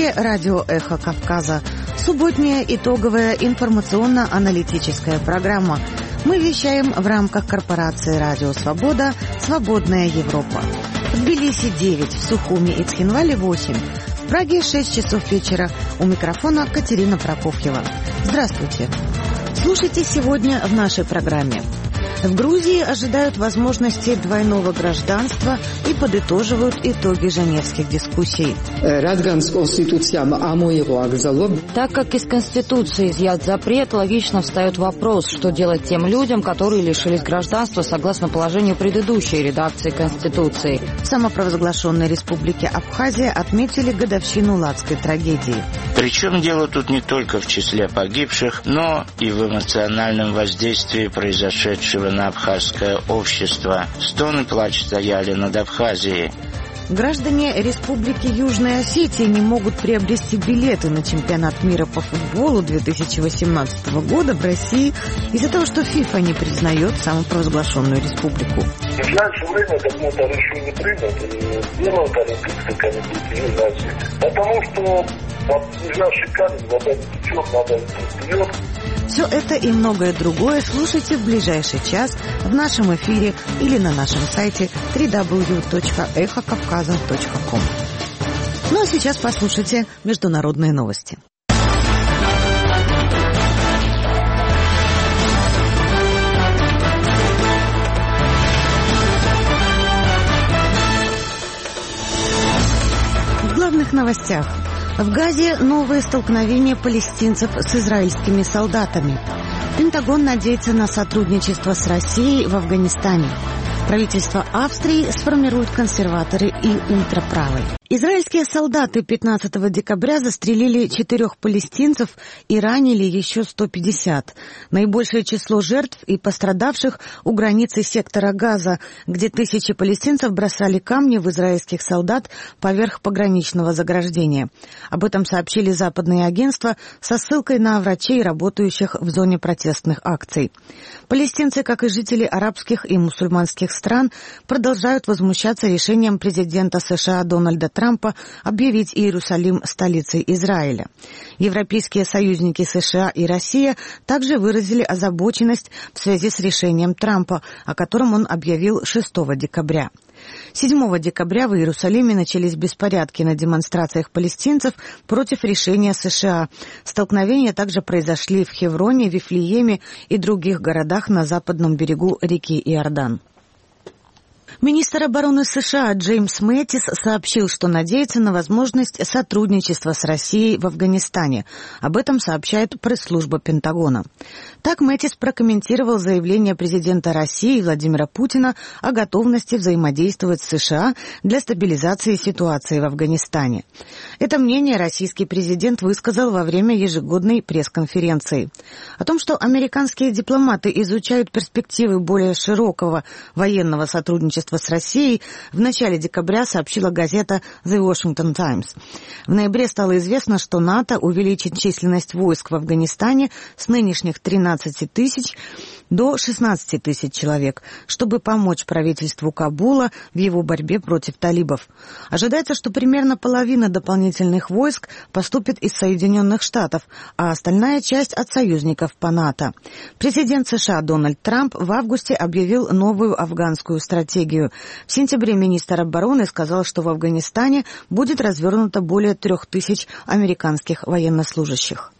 эфире радио «Эхо Кавказа». Субботняя итоговая информационно-аналитическая программа. Мы вещаем в рамках корпорации «Радио Свобода. Свободная Европа». В Тбилиси 9, в Сухуми и Цхинвале 8. В Праге 6 часов вечера. У микрофона Катерина Прокофьева. Здравствуйте. Слушайте сегодня в нашей программе. В Грузии ожидают возможности двойного гражданства и подытоживают итоги женевских дискуссий. Так как из Конституции изъят запрет, логично встает вопрос, что делать тем людям, которые лишились гражданства согласно положению предыдущей редакции Конституции. В самопровозглашенной республике Абхазия отметили годовщину Ладской трагедии. Причем дело тут не только в числе погибших, но и в эмоциональном воздействии произошедшего на абхазское общество. Стон и плач стояли над Абхазией. Граждане Республики Южная Осетия не могут приобрести билеты на чемпионат мира по футболу 2018 года в России из-за того, что ФИФА не признает самопровозглашенную республику. В наше время такой решение не принято, и делают Олимпийский комитет Южной Осетии. Потому что ближайший камень вода не течет, надо идти вперед. Все это и многое другое слушайте в ближайший час в нашем эфире или на нашем сайте www.эхокавказа.ком. Ну а сейчас послушайте международные новости. В главных новостях. В Газе новые столкновения палестинцев с израильскими солдатами. Пентагон надеется на сотрудничество с Россией в Афганистане. Правительство Австрии сформируют консерваторы и ультраправые. Израильские солдаты 15 декабря застрелили 4 палестинцев и ранили еще 150. Наибольшее число жертв и пострадавших у границы сектора Газа, где тысячи палестинцев бросали камни в израильских солдат поверх пограничного заграждения. Об этом сообщили западные агентства со ссылкой на врачей, работающих в зоне протестных акций. Палестинцы, как и жители арабских и мусульманских стран, продолжают возмущаться решением президента США Дональда Трампа объявить Иерусалим столицей Израиля. Европейские союзники США и Россия также выразили озабоченность в связи с решением Трампа, о котором он объявил 6 декабря. 7 декабря в Иерусалиме начались беспорядки на демонстрациях палестинцев против решения США. Столкновения также произошли в Хевроне, Вифлееме и других городах на западном берегу реки Иордан. Министр обороны США Джеймс Мэттис сообщил, что надеется на возможность сотрудничества с Россией в Афганистане. Об этом сообщает пресс-служба Пентагона. Так Мэттис прокомментировал заявление президента России Владимира Путина о готовности взаимодействовать с США для стабилизации ситуации в Афганистане. Это мнение российский президент высказал во время ежегодной пресс-конференции. О том, что американские дипломаты изучают перспективы более широкого военного сотрудничества с Россией, в начале декабря сообщила газета The Washington Times. В ноябре стало известно, что НАТО увеличит численность войск в Афганистане с нынешних 13 тысяч до 16 тысяч человек, чтобы помочь правительству Кабула в его борьбе против талибов. Ожидается, что примерно половина дополнительных войск поступит из Соединенных Штатов, а остальная часть от союзников по НАТО. Президент США Дональд Трамп в августе объявил новую афганскую стратегию. В сентябре министр обороны сказал, что в Афганистане будет развернуто более 3000 американских военнослужащих.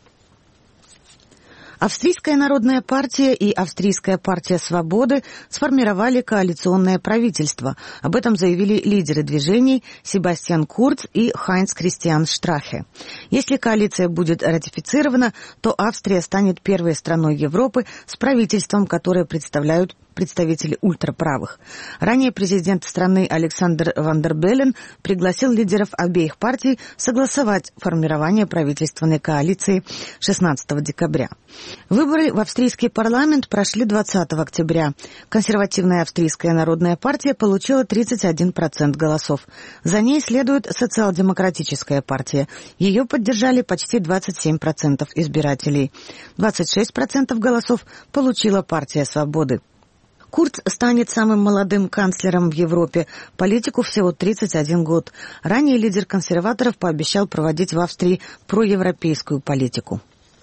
Австрийская народная партия и Австрийская партия свободы сформировали коалиционное правительство. Об этом заявили лидеры движений Себастьян Курц и Хайнц Кристиан Штрахе. Если коалиция будет ратифицирована, то Австрия станет первой страной Европы с правительством, которое представляют представители ультраправых. Ранее президент страны Александр Ван дер Беллен пригласил лидеров обеих партий согласовать формирование правительственной коалиции 16 декабря. Выборы в австрийский парламент прошли 20 октября. Консервативная Австрийская народная партия получила 31% голосов. За ней следует Социал-демократическая партия. Ее поддержали почти 27% избирателей. 26% голосов получила партия Свободы. Курц станет самым молодым канцлером в Европе. Политику всего 31 год. Ранее лидер консерваторов пообещал проводить в Австрии проевропейскую политику.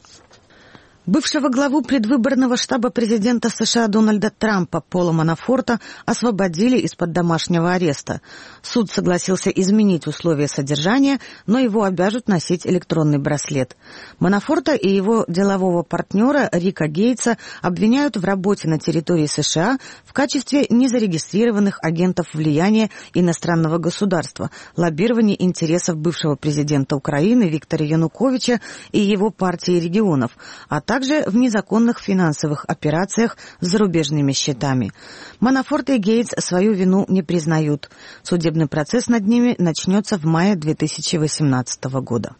Бывшего главу предвыборного штаба президента США Дональда Трампа Пола Манафорта освободили из-под домашнего ареста. Суд согласился изменить условия содержания, но его обяжут носить электронный браслет. Манафорта и его делового партнера Рика Гейтса обвиняют в работе на территории США в качестве незарегистрированных агентов влияния иностранного государства, лоббировании интересов бывшего президента Украины Виктора Януковича и его партии регионов, а также в незаконных финансовых операциях с зарубежными счетами. Манафорт и Гейтс свою вину не признают. Судебный процесс над ними начнется в мае 2018 года.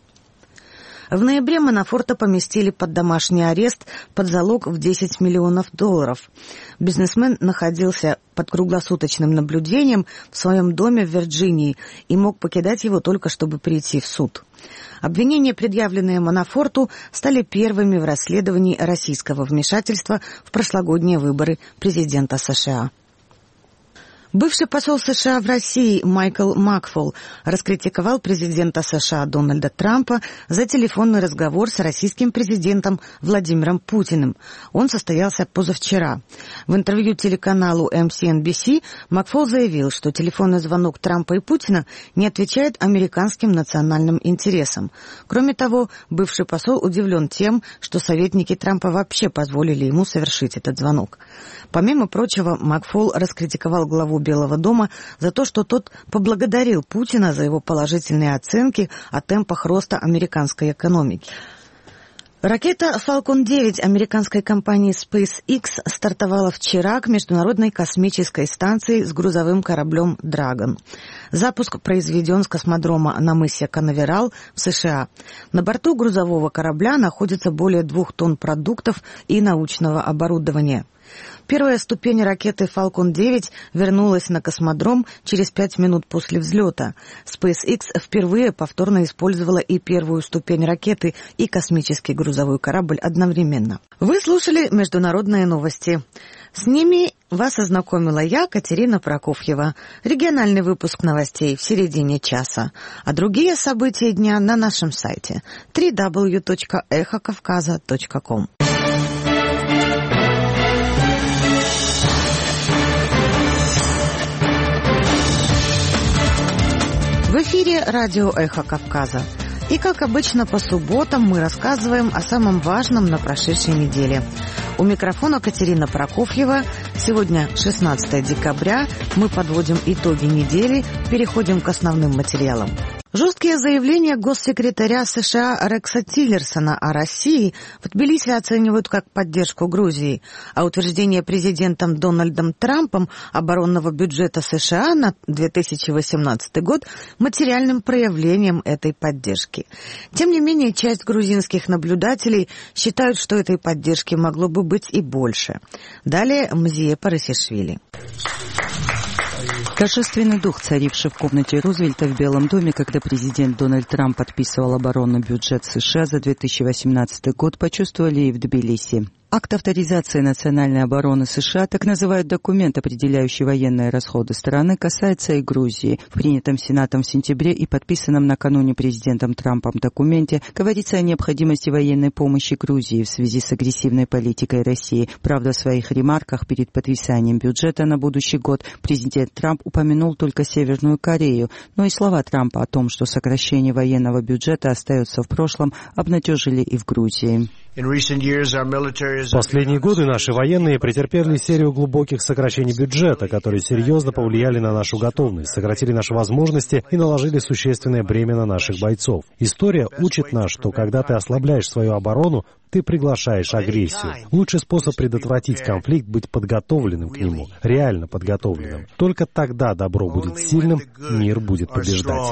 В ноябре Манафорта поместили под домашний арест под залог в $10 миллионов. Бизнесмен находился под круглосуточным наблюдением в своем доме в Вирджинии и мог покидать его только чтобы прийти в суд. Обвинения, предъявленные Манафорту, стали первыми в расследовании российского вмешательства в прошлогодние выборы президента США. Бывший посол США в России Майкл Макфол раскритиковал президента США Дональда Трампа за телефонный разговор с российским президентом Владимиром Путиным. Он состоялся позавчера. В интервью телеканалу MSNBC Макфол заявил, что телефонный звонок Трампа и Путина не отвечает американским национальным интересам. Кроме того, бывший посол удивлен тем, что советники Трампа вообще позволили ему совершить этот звонок. Помимо прочего, Макфол раскритиковал главу Белого дома за то, что тот поблагодарил Путина за его положительные оценки о темпах роста американской экономики. Ракета Falcon 9 американской компании SpaceX стартовала вчера к Международной космической станции с грузовым кораблем Dragon. Запуск произведен с космодрома на мысе Канаверал в США. На борту грузового корабля находится более 2 тонн продуктов и научного оборудования. Первая ступень ракеты Falcon 9 вернулась на космодром через 5 минут после взлета. SpaceX впервые повторно использовала и первую ступень ракеты, и космический грузовой корабль одновременно. Вы слушали международные новости. С ними вас ознакомила я, Катерина Прокофьева. Региональный выпуск новостей в середине часа. А другие события дня на нашем сайте www.эхокавказа.ком. В эфире радио «Эхо Кавказа». И, как обычно, по субботам мы рассказываем о самом важном на прошедшей неделе. У микрофона Катерина Прокофьева. Сегодня 16 декабря. Мы подводим итоги недели, переходим к основным материалам. Жесткие заявления госсекретаря США Рекса Тиллерсона о России в Тбилиси оценивают как поддержку Грузии, а утверждение президентом Дональдом Трампом оборонного бюджета США на 2018 год материальным проявлением этой поддержки. Тем не менее, часть грузинских наблюдателей считают, что этой поддержки могло бы быть и больше. Далее Мзие Парасишвили. Торжественный дух, царивший в комнате Рузвельта в Белом доме, когда президент Дональд Трамп подписывал оборонный бюджет США за 2018 год, почувствовали и в Тбилиси. Акт авторизации национальной обороны США, так называют документ, определяющий военные расходы страны, касается и Грузии. В принятом Сенатом в сентябре и подписанном накануне президентом Трампом документе говорится о необходимости военной помощи Грузии в связи с агрессивной политикой России. Правда, в своих ремарках перед подписанием бюджета на будущий год президент Трамп упомянул только Северную Корею, но и слова Трампа о том, что сокращение военного бюджета остается в прошлом, обнадежили и в Грузии. В последние годы наши военные претерпели серию глубоких сокращений бюджета, которые серьезно повлияли на нашу готовность, сократили наши возможности и наложили существенное бремя на наших бойцов. История учит нас, что когда ты ослабляешь свою оборону, ты приглашаешь агрессию. Лучший способ предотвратить конфликт — быть подготовленным к нему, реально подготовленным. Только тогда добро будет сильным, мир будет побеждать.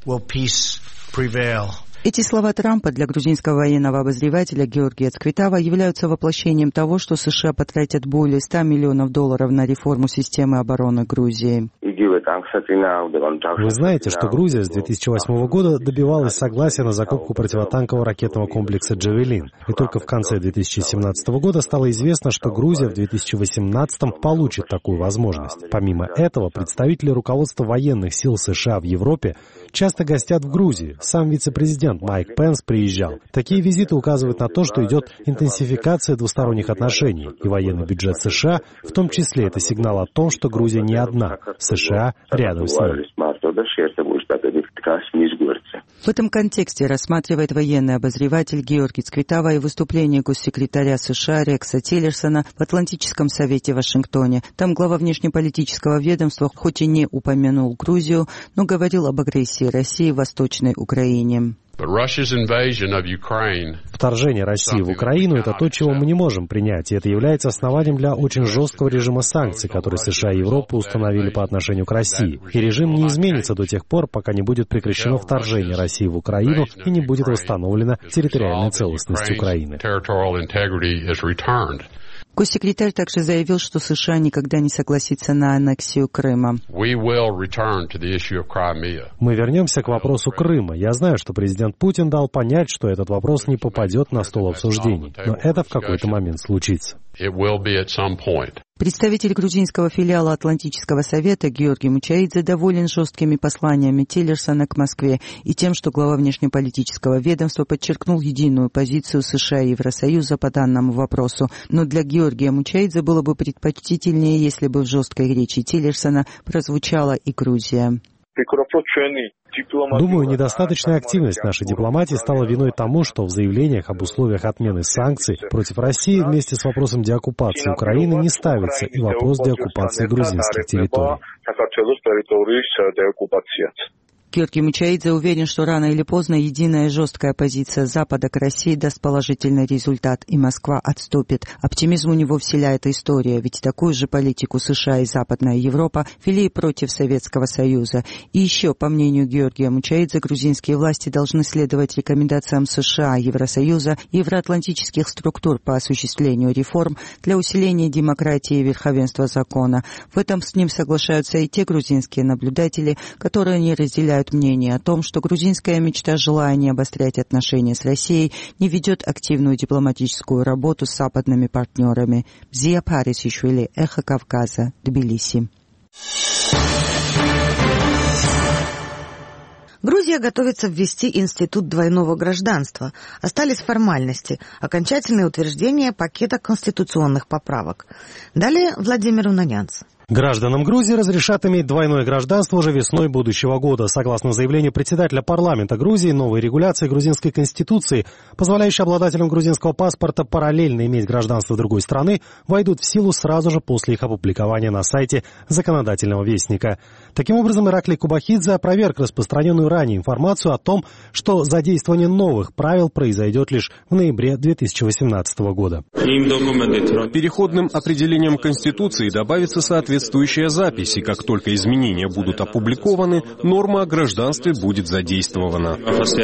Эти слова Трампа для грузинского военного обозревателя Георгия Цквитава являются воплощением того, что США потратят более $100 миллионов на реформу системы обороны Грузии. Вы знаете, что Грузия с 2008 года добивалась согласия на закупку противотанкового ракетного комплекса «Джавелин». И только в конце 2017 года стало известно, что Грузия в 2018 получит такую возможность. Помимо этого, представители руководства военных сил США в Европе часто гостят в Грузии. Сам вице-президент Майк Пенс приезжал. Такие визиты указывают на то, что идет интенсификация двусторонних отношений. И военный бюджет США, в том числе, это сигнал о том, что Грузия не одна. США рядом с ней. В этом контексте рассматривает военный обозреватель Георгий Цквитава и выступление госсекретаря США Рекса Тиллерсона в Атлантическом совете в Вашингтоне. Там глава внешнеполитического ведомства хоть и не упомянул Грузию, но говорил об агрессии России в Восточной Украине. Вторжение России в Украину – это то, чего мы не можем принять, и это является основанием для очень жесткого режима санкций, который США и Европа установили по отношению к России. И режим не изменится до тех пор, пока не будет прекращено вторжение России в Украину и не будет восстановлена территориальная целостность Украины. Госсекретарь также заявил, что США никогда не согласится на аннексию Крыма. Мы вернемся к вопросу Крыма. Я знаю, что президент Путин дал понять, что этот вопрос не попадет на стол обсуждений, но это в какой-то момент случится. Представитель грузинского филиала Атлантического совета Георгий Мучаидзе доволен жесткими посланиями Тиллерсона к Москве и тем, что глава внешнеполитического ведомства подчеркнул единую позицию США и Евросоюза по данному вопросу. Но для Георгия Мучаидзе было бы предпочтительнее, если бы в жесткой речи Тиллерсона прозвучала и Грузия. Думаю, недостаточная активность нашей дипломатии стала виной тому, что в заявлениях об условиях отмены санкций против России вместе с вопросом деоккупации Украины не ставится и вопрос деоккупации грузинских территорий. Георгий Мучаидзе уверен, что рано или поздно единая жесткая позиция Запада к России даст положительный результат, и Москва отступит. Оптимизм у него вселяет история, ведь такую же политику США и Западная Европа вели против Советского Союза. И еще, по мнению Георгия Мучаидзе, грузинские власти должны следовать рекомендациям США, Евросоюза и евроатлантических структур по осуществлению реформ для усиления демократии и верховенства закона. В этом с ним соглашаются и те грузинские наблюдатели, которые не разделяют мнение о том, что грузинская мечта желания обострять отношения с Россией не ведет активную дипломатическую работу с западными партнерами. Зия Парисишвили, Эхо Кавказа, Тбилиси. Грузия готовится ввести институт двойного гражданства. Остались формальности, окончательное утверждение пакета конституционных поправок. Далее Владимир Унанянц. Гражданам Грузии разрешат иметь двойное гражданство уже весной будущего года. Согласно заявлению председателя парламента Грузии, новые регуляции грузинской конституции, позволяющие обладателям грузинского паспорта параллельно иметь гражданство другой страны, войдут в силу сразу же после их опубликования на сайте законодательного вестника. Таким образом, Ираклий Кубахидзе опроверг распространенную ранее информацию о том, что задействование новых правил произойдет лишь в ноябре 2018 года. Переходным определением Конституции добавится соответствующая запись, и как только изменения будут опубликованы, норма о гражданстве будет задействована.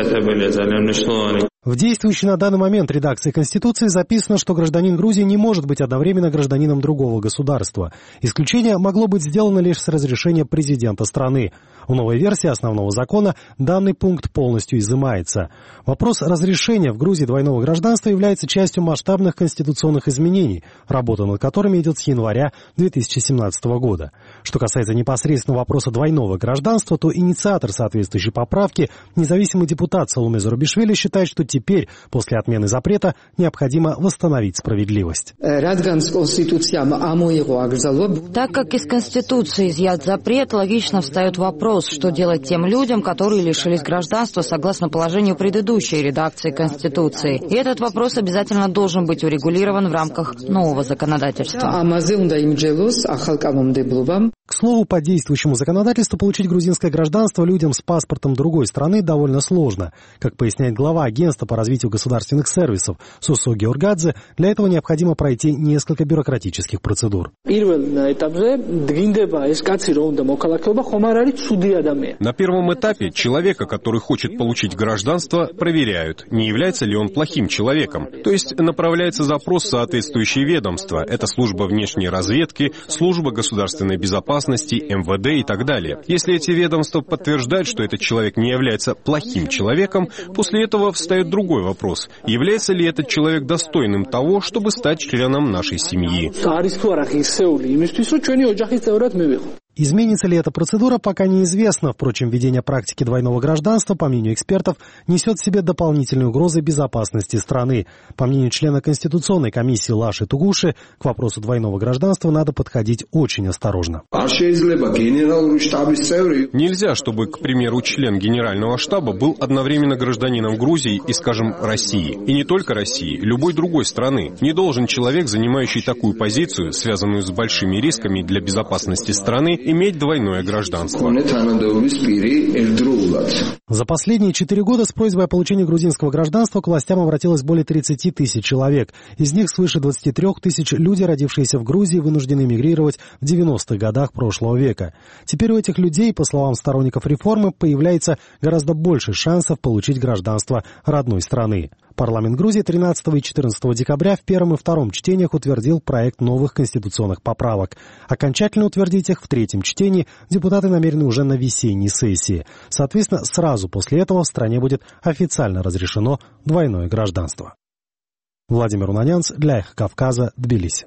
В действующей на данный момент редакции Конституции записано, что гражданин Грузии не может быть одновременно гражданином другого государства. Исключение могло быть сделано лишь с разрешения президента страны. В новой версии основного закона данный пункт полностью изымается. Вопрос разрешения в Грузии двойного гражданства является частью масштабных конституционных изменений, работа над которыми идет с января 2017 года. Что касается непосредственно вопроса двойного гражданства, то инициатор соответствующей поправки, независимый депутат Саломе Зарубишвили, считает, что теперь, после отмены запрета, необходимо восстановить справедливость. Так как из Конституции изъят запрет, логично встает вопрос, что делать тем людям, которые лишились гражданства согласно положению предыдущей редакции Конституции. И этот вопрос обязательно должен быть урегулирован в рамках нового законодательства. К слову, по действующему законодательству получить грузинское гражданство людям с паспортом другой страны довольно сложно. Как поясняет глава агентства по развитию государственных сервисов Сусо Георгадзе, для этого необходимо пройти несколько бюрократических процедур. На первом этапе человека, который хочет получить гражданство, проверяют, не является ли он плохим человеком. То есть направляется запрос в соответствующее ведомство. Это служба внешней разведки, служба государственной безопасности, безопасности, МВД и так далее. Если эти ведомства подтверждают, что этот человек не является плохим человеком, после этого встает другой вопрос. Является ли этот человек достойным того, чтобы стать членом нашей семьи? Изменится ли эта процедура, пока неизвестно. Впрочем, введение практики двойного гражданства, по мнению экспертов, несет в себе дополнительные угрозы безопасности страны. По мнению члена Конституционной комиссии Лаши Тугуши, к вопросу двойного гражданства надо подходить очень осторожно. Нельзя, чтобы, к примеру, член Генерального штаба был одновременно гражданином Грузии и, скажем, России. И не только России, любой другой страны. Не должен человек, занимающий такую позицию, связанную с большими рисками для безопасности страны, иметь двойное гражданство. За последние 4 года с просьбой о получении грузинского гражданства к властям обратилось более 30 тысяч человек. Из них свыше 23 тысяч люди, родившиеся в Грузии, вынуждены эмигрировать в 90-х годах прошлого века. Теперь у этих людей, по словам сторонников реформы, появляется гораздо больше шансов получить гражданство родной страны. Парламент Грузии 13 и 14 декабря в первом и втором чтениях утвердил проект новых конституционных поправок. Окончательно утвердить их в третьем чтении депутаты намерены уже на весенней сессии. Соответственно, сразу после этого в стране будет официально разрешено двойное гражданство. Владимир Унанянц для «Эхо Кавказа», Тбилиси.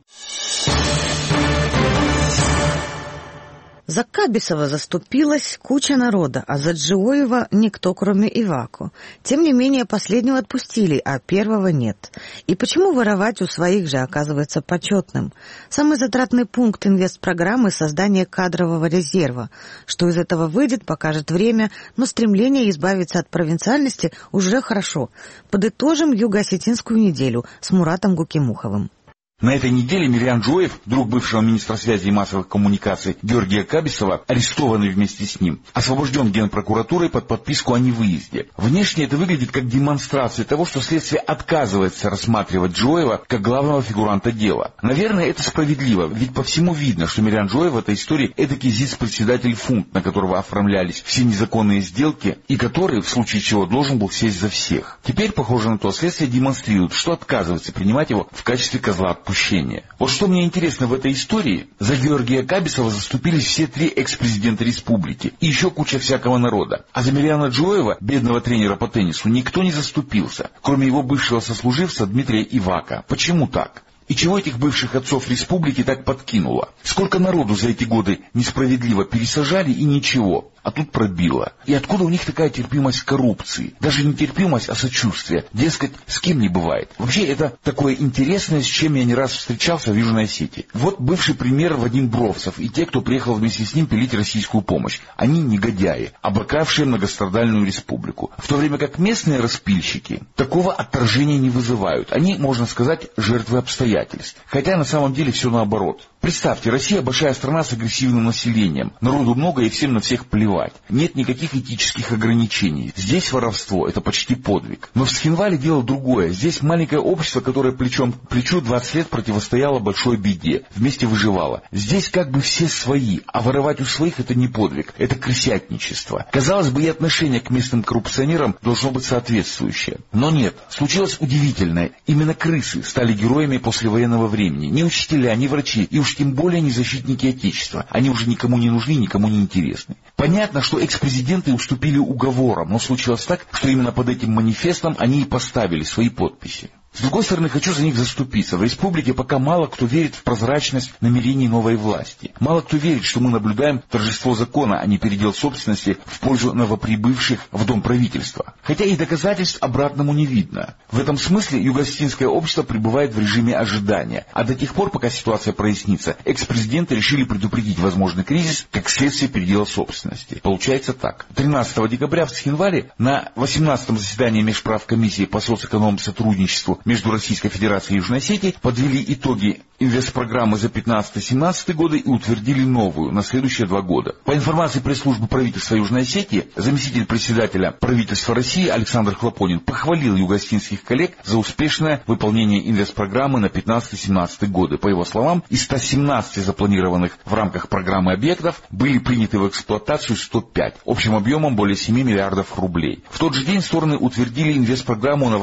За Кабисова заступилась куча народа, а за Джиоева никто, кроме Ивако. Тем не менее, последнего отпустили, а первого нет. И почему воровать у своих же оказывается почетным? Самый затратный пункт инвестпрограммы — создание кадрового резерва. Что из этого выйдет, покажет время, но стремление избавиться от провинциальности уже хорошо. Подытожим юго-осетинскую неделю с Муратом Гукимуховым. На этой неделе Мириан Джоев, друг бывшего министра связи и массовых коммуникаций Георгия Кабисова, арестованный вместе с ним, освобожден Генпрокуратурой под подписку о невыезде. Внешне это выглядит как демонстрация того, что следствие отказывается рассматривать Джоева как главного фигуранта дела. Наверное, это справедливо, ведь по всему видно, что Мириан Джоев в этой истории эдакий зиц-председатель фунт, на которого оформлялись все незаконные сделки и который, в случае чего, должен был сесть за всех. Теперь, похоже на то, следствие демонстрирует, что отказывается принимать его в качестве козла отпущения. Вот что мне интересно в этой истории, за Георгия Кабисова заступились все 3 экс-президента республики и еще куча всякого народа. А за Мириана Джоева, бедного тренера по теннису, никто не заступился, кроме его бывшего сослуживца Дмитрия Ивако. Почему так? И чего этих бывших отцов республики так подкинуло? Сколько народу за эти годы несправедливо пересажали и ничего, а тут пробило. И откуда у них такая терпимость к коррупции? Даже не терпимость, а сочувствие. Дескать, с кем не бывает. Вообще это такое интересное, с чем я не раз встречался в Южной Осетии. Вот бывший премьер Вадим Бровцев и те, кто приехал вместе с ним пилить российскую помощь. Они негодяи, обокравшие многострадальную республику. В то время как местные распильщики такого отторжения не вызывают. Они, можно сказать, жертвы обстоятельств. Хотя на самом деле все наоборот. Представьте, Россия большая страна с агрессивным населением. Народу много и всем на всех плевать. Нет никаких этических ограничений. Здесь воровство — это почти подвиг. Но в Цхинвале дело другое. Здесь маленькое общество, которое плечом к плечу 20 лет противостояло большой беде. Вместе выживало. Здесь как бы все свои, а воровать у своих — это не подвиг. Это крысятничество. Казалось бы, и отношение к местным коррупционерам должно быть соответствующее. Но нет. Случилось удивительное. Именно крысы стали героями послевоенного времени. Ни учителя, ни врачи, и уж тем более не защитники Отечества. Они уже никому не нужны, никому не интересны. Понятно, что экс-президенты уступили уговорам, но случилось так, что именно под этим манифестом они и поставили свои подписи. С другой стороны, хочу за них заступиться. В республике пока мало кто верит в прозрачность намерений новой власти. Мало кто верит, что мы наблюдаем торжество закона, а не передел собственности в пользу новоприбывших в дом правительства. Хотя и доказательств обратному не видно. В этом смысле юго-осетинское общество пребывает в режиме ожидания. А до тех пор, пока ситуация прояснится, экс-президенты решили предупредить возможный кризис как следствие передела собственности. Получается так. 13 декабря в Цхинвале на 18-м заседании Межправкомиссии по соцэконом-сотрудничеству между Российской Федерацией и Южной Осетией подвели итоги инвестпрограммы за 15-17 годы и утвердили новую на следующие 2 года. По информации пресс-службы правительства Южной Осетии, заместитель председателя правительства России Александр Хлопонин похвалил юго-осетинских коллег за успешное выполнение инвестпрограммы на 15-17 годы. По его словам, из 117 запланированных в рамках программы объектов были приняты в эксплуатацию 105, общим объемом более 7 миллиардов рублей. В тот же день стороны утвердили инвестпрограмму на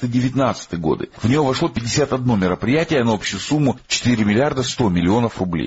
18-19 годы. В нее вошло 51 мероприятие на общую сумму 4 миллиарда 100 миллионов рублей.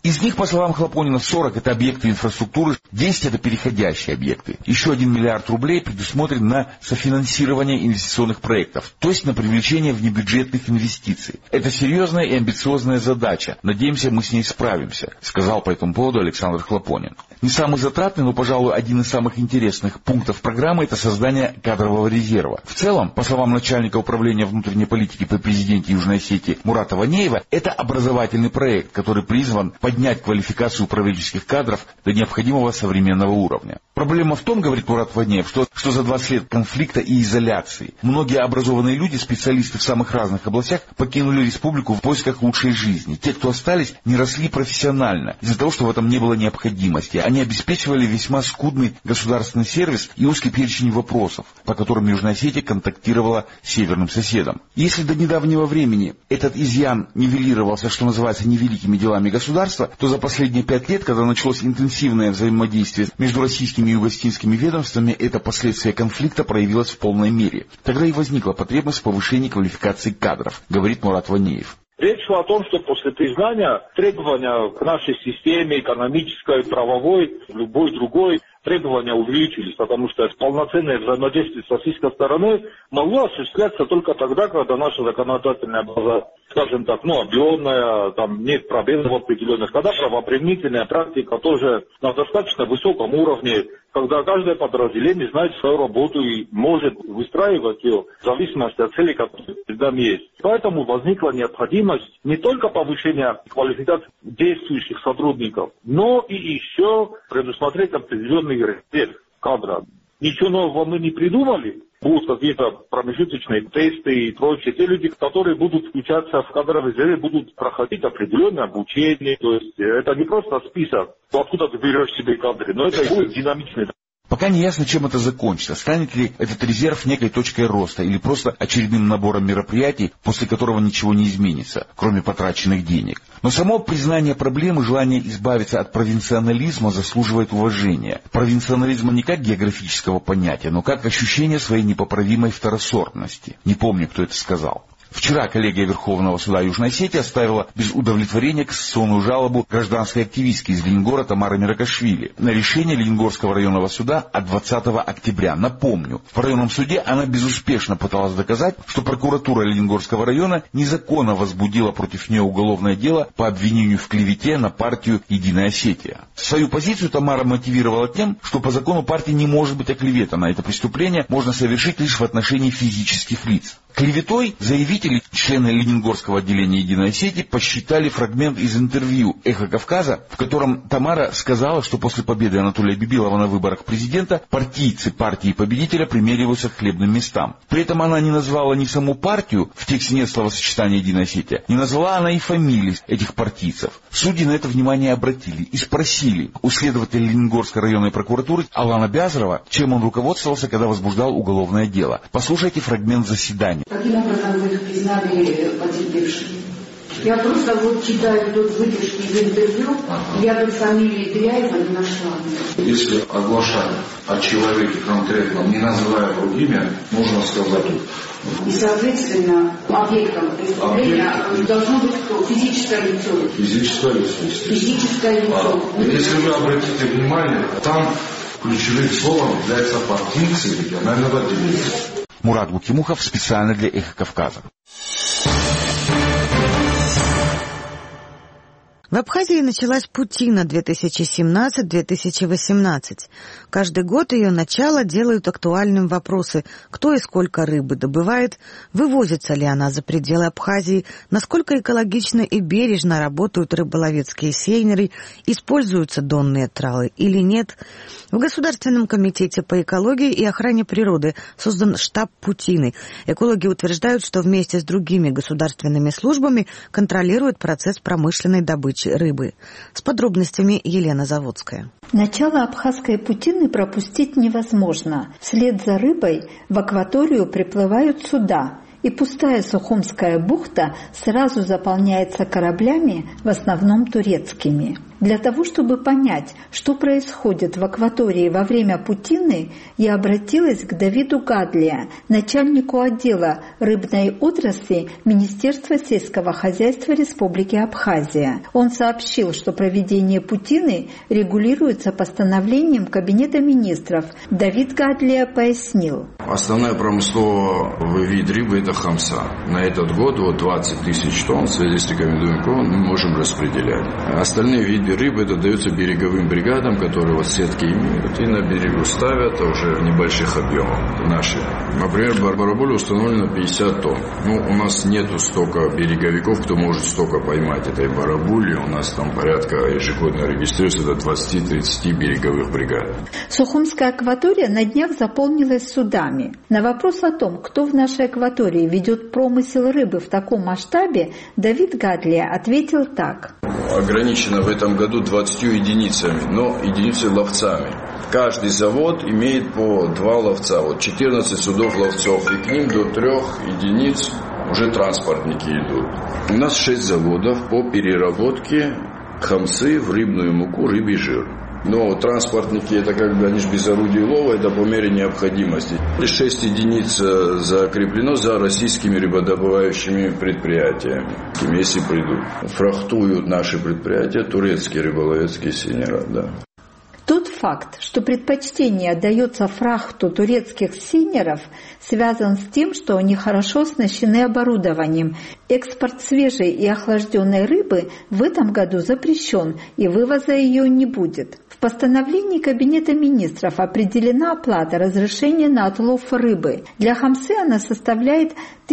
Из них, по словам Хлопонина, 40 – это объекты инфраструктуры, 10 – это переходящие объекты. Еще 1 миллиард рублей предусмотрен на софинансирование инвестиционных проектов, то есть на привлечение внебюджетных инвестиций. Это серьезная и амбициозная задача. Надеемся, мы с ней справимся, сказал по этому поводу Александр Хлопонин. Не самый затратный, но, пожалуй, один из самых интересных пунктов программы – это создание кадрового резерва. В целом, по словам начальника управления внутренней политики при президенте Южной Осетии Мурата Ванеева, это образовательный проект, который призван поднять квалификацию управленческих кадров до необходимого современного уровня. Проблема в том, говорит Мурат Ванеев, что за 20 лет конфликта и изоляции многие образованные люди, специалисты в самых разных областях, покинули республику в поисках лучшей жизни. Те, кто остались, не росли профессионально из-за того, что в этом не было необходимости. Они обеспечивали весьма скудный государственный сервис и узкий перечень вопросов, по которым Южная Осетия контактировала с северным соседом. Если до недавнего времени этот изъян нивелировался, что называется, невеликими делами государства, то за последние 5 лет, когда началось интенсивное взаимодействие между российскими и югославскими ведомствами, это последствие конфликта проявилось в полной мере. Тогда и возникла потребность в повышении квалификации кадров, говорит Мурат Ванеев. Речь шла о том, что после признания требования к нашей системе экономической, правовой, любой другой, требования увеличились, потому что полноценное взаимодействие с российской стороной могло осуществляться только тогда, когда наша законодательная база, скажем так, объемная, там нет пробелов определенных, когда правоприменительная практика тоже на достаточно высоком уровне, когда каждое подразделение знает свою работу и может выстраивать ее в зависимости от целей, которые перед нами есть. Поэтому возникла необходимость не только повышения квалификации действующих сотрудников, но и еще предусмотреть определенный резерв кадра. Ничего нового мы не придумали. Будут какие-то промежуточные тесты и прочее. Те люди, которые будут включаться в кадровый резерв, будут проходить определенное обучение. То есть это не просто список, откуда ты берешь себе кадры, но это будет динамичный. Пока не ясно, чем это закончится. Станет ли этот резерв некой точкой роста или просто очередным набором мероприятий, после которого ничего не изменится, кроме потраченных денег. Но само признание проблемы, желание избавиться от провинционализма заслуживает уважения. Провинционализма не как географического понятия, но как ощущение своей непоправимой второсортности. Не помню, кто это сказал. Вчера коллегия Верховного суда Южной Осетии оставила без удовлетворения кассационную жалобу гражданской активистки из Ленингора Тамары Миракашвили на решение Лениногорского районного суда от 20 октября. Напомню, в районном суде она безуспешно пыталась доказать, что прокуратура Ленингорского района незаконно возбудила против нее уголовное дело по обвинению в клевете на партию «Единая Осетия». Свою позицию Тамара мотивировала тем, что по закону партия не может быть оклеветана. Это преступление можно совершить лишь в отношении физических лиц. Клеветой заявители, члены Ленингорского отделения «Единой Осетии», посчитали фрагмент из интервью «Эхо Кавказа», в котором Тамара сказала, что после победы Анатолия Бибилова на выборах президента партийцы партии победителя примериваются к хлебным местам. При этом она не назвала ни саму партию, в тексте нет словосочетания «Единая Осетия», не назвала она и фамилии этих партийцев. Судьи на это внимание обратили и спросили у следователя Ленингорской районной прокуратуры Алана Бязарова, чем он руководствовался, когда возбуждал уголовное дело. Послушайте фрагмент заседания. Каким образом вы их признали потерпевшими? Я просто читаю тут выдержки из интервью, я тут фамилии Дряева не нашла. Если оглашать о человеке конкретно, не называя его имя, нужно сказать тут. И, соответственно, объектом преступления должно быть кто? Физическое лицо. Физическое лицо, естественно. Физическое лицо. Если вы обратите внимание, там ключевым словом является партийцы регионального отделения. Мурат Гукимухов специально для «Эхо Кавказа». В Абхазии началась Путина 2017-2018. Каждый год ее начало делают актуальным вопросы, кто и сколько рыбы добывает, вывозится ли она за пределы Абхазии, насколько экологично и бережно работают рыболовецкие сейнеры, используются донные тралы или нет. В Государственном комитете по экологии и охране природы создан штаб Путины. Экологи утверждают, что вместе с другими государственными службами контролируют процесс промышленной добычи рыбы. С подробностями Елена Заводская. Начало абхазской Путины пропустить невозможно. Вслед за рыбой в акваторию приплывают суда, и пустая Сухумская бухта сразу заполняется кораблями, в основном турецкими. Для того, чтобы понять, что происходит в акватории во время путины, я обратилась к Давиду Гадлия, начальнику отдела рыбной отрасли Министерства сельского хозяйства Республики Абхазия. Он сообщил, что проведение путины регулируется постановлением Кабинета министров. Давид Гадлия пояснил. Основной промысловый вид рыбы – это хамса. На этот год 20 тысяч тонн в связи с рекомендуемым мы можем распределять. Остальные виды рыбы это дается береговым бригадам, которые сетки имеют и на берегу ставят уже в небольших объемах наши. Например, в Барбарабуле установлено 50 тонн. У нас нету столько береговиков, кто может столько поймать этой барабули. У нас там порядка ежегодно регистрируется до 20-30 береговых бригад. Сухумская акватория на днях заполнилась судами. На вопрос о том, кто в нашей акватории ведет промысел рыбы в таком масштабе, Давид Гадлия ответил так. Ограничено в этом году 20 единицами, но единицы ловцами. Каждый завод имеет по 2 ловца, 14 судов ловцов, и к ним до 3 единиц уже транспортники идут. У нас 6 заводов по переработке хамсы в рыбную муку, рыбий жир. Но транспортники, это они же без орудий лова, это по мере необходимости. 6 единиц закреплено за российскими рыбодобывающими предприятиями. Если придут, фрахтуют наши предприятия турецкие рыболовецкие сейнера, да. Тот факт, что предпочтение отдается фрахту турецких сейнеров, связан с тем, что они хорошо оснащены оборудованием. Экспорт свежей и охлажденной рыбы в этом году запрещен, и вывоза ее не будет. В постановлении Кабинета министров определена оплата разрешения на отлов рыбы. Для хамсы она составляет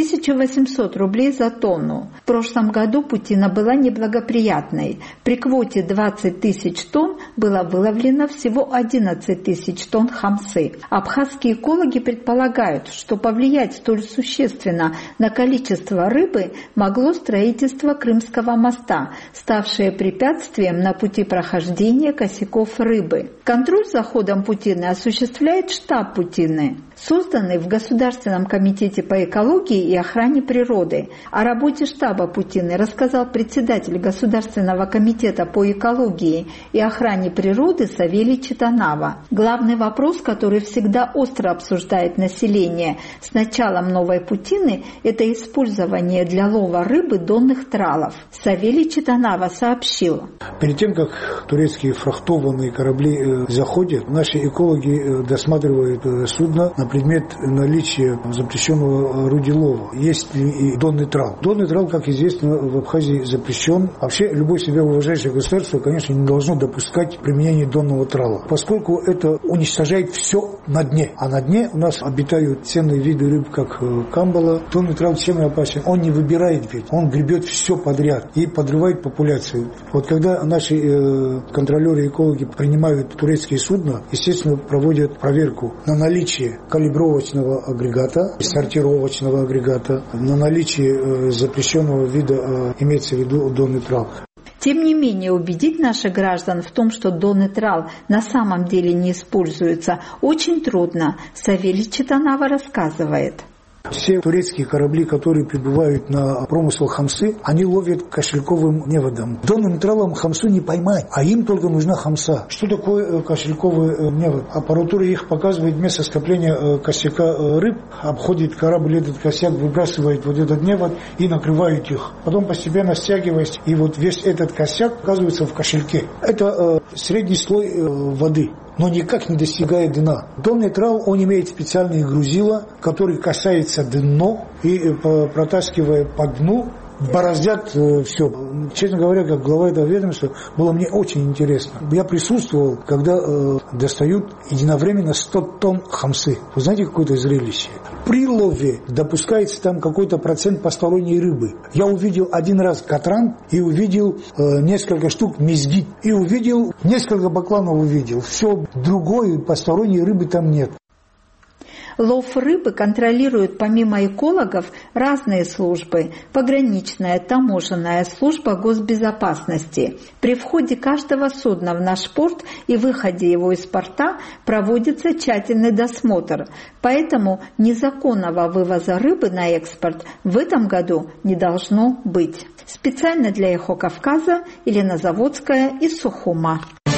1800 рублей за тонну. В прошлом году путина была неблагоприятной. При квоте 20 тысяч тонн было выловлено всего 11 тысяч тонн хамсы. Абхазские экологи предполагают, что повлиять столь существенно на количество рыбы могло строительство Крымского моста, ставшее препятствием на пути прохождения косяков рыбы. Контроль за ходом путины осуществляет штаб путины, созданный в Государственном комитете по экологии и охране природы. О работе штаба путины рассказал председатель Государственного комитета по экологии и охране природы Савелий Читанава. Главный вопрос, который всегда остро обсуждает население с началом новой путины, это использование для лова рыбы донных тралов. Савелий Читанава сообщил. Перед тем, как турецкие фрахтованные корабли заходят, наши экологи досматривают судно на предмет наличия запрещенного орудия лова. Есть ли и донный трал. Донный трал, как известно, в Абхазии запрещен. Вообще, любое себя уважающее государство, конечно, не должно допускать применение донного трала, поскольку это уничтожает все на дне. А на дне у нас обитают ценные виды рыб, как камбала. Донный трал чем опасен? Он не выбирает ведь. Он гребет все подряд и подрывает популяцию. Когда наши контролеры и экологи принимают турецкие судна, естественно, проводят проверку на наличие калибровочного агрегата, сортировочного агрегата, на наличие запрещенного вида, имеется в виду донный трал. Тем не менее, убедить наших граждан в том, что донный трал на самом деле не используется, очень трудно. Савелий Читанава рассказывает. Все турецкие корабли, которые прибывают на промысел хамсы, они ловят кошельковым неводом. Донным тралом хамсу не поймать, а им только нужна хамса. Что такое кошельковый невод? Аппаратура их показывает место скопления косяка рыб, обходит корабль этот косяк, выбрасывает этот невод и накрывает их. Потом постепенно стягиваясь, и весь этот косяк оказывается в кошельке. Это средний слой воды, но никак не достигает дна. Донный трал, он имеет специальные грузила, которые касаются дна и, протаскивая по дну, бороздят все. Честно говоря, как глава этого ведомства, было мне очень интересно. Я присутствовал, когда достают единовременно 100 тонн хамсы. Вы знаете, какое-то зрелище? При лове допускается там какой-то процент посторонней рыбы. Я увидел один раз катран и увидел несколько штук мезгит. И увидел несколько бакланов увидел. Все другое, посторонней рыбы там нет. Лов рыбы контролируют помимо экологов разные службы – пограничная, таможенная, служба госбезопасности. При входе каждого судна в наш порт и выходе его из порта проводится тщательный досмотр. Поэтому незаконного вывоза рыбы на экспорт в этом году не должно быть. Специально для «Эхо Кавказа» Елена Заводская из Сухума.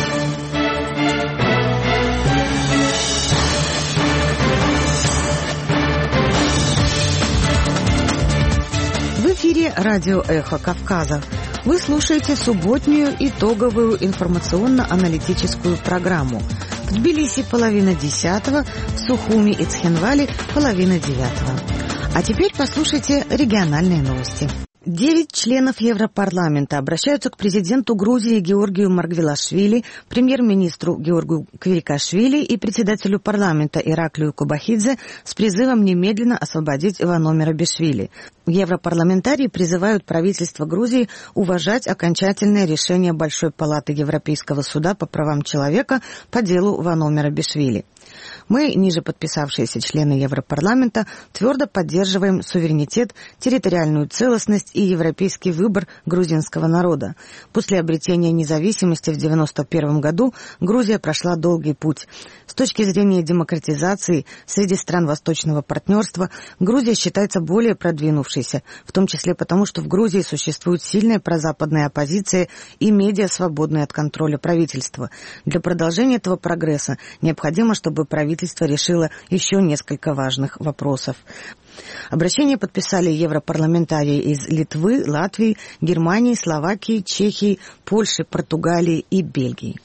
В эфире радио «Эхо Кавказа». Вы слушаете субботнюю итоговую информационно-аналитическую программу. В Тбилиси 9:30, в Сухуми и Цхинвали 8:30. А теперь послушайте региональные новости. 9 членов Европарламента обращаются к президенту Грузии Георгию Маргвелашвили, премьер-министру Георгию Квирикашвили и председателю парламента Ираклию Кобахидзе с призывом немедленно освободить Ивано Мерабишвили. Европарламентарии призывают правительство Грузии уважать окончательное решение Большой палаты Европейского суда по правам человека по делу Ивано Мерабишвили. Мы, ниже подписавшиеся члены Европарламента, твердо поддерживаем суверенитет, территориальную целостность и европейский выбор грузинского народа. После обретения независимости в 1991 году Грузия прошла долгий путь. С точки зрения демократизации среди стран Восточного партнерства Грузия считается более продвинувшейся, в том числе потому, что в Грузии существует сильная прозападная оппозиция и медиа, свободные от контроля правительства. Для продолжения этого прогресса необходимо, чтобы правительство решило еще несколько важных вопросов. Обращение подписали европарламентарии из Литвы, Латвии, Германии, Словакии, Чехии, Польши, Португалии и Бельгии.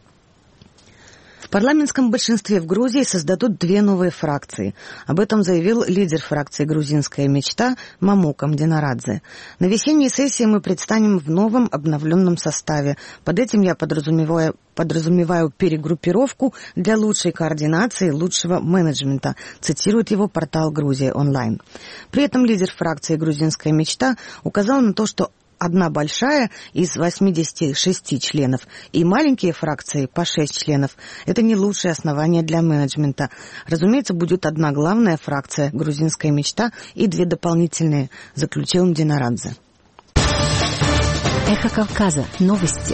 В парламентском большинстве в Грузии создадут 2 новые фракции. Об этом заявил лидер фракции «Грузинская мечта» Мамукам Динарадзе. На весенней сессии мы предстанем в новом обновленном составе. Под этим я подразумеваю перегруппировку для лучшей координации, лучшего менеджмента, цитирует его портал «Грузия онлайн». При этом лидер фракции «Грузинская мечта» указал на то, что одна большая из 86 членов и маленькие фракции по 6 членов – это не лучшее основание для менеджмента. Разумеется, будет одна главная фракция «Грузинская мечта» и 2 дополнительные, заключил Динарадзе. Эхо Кавказа. Новости.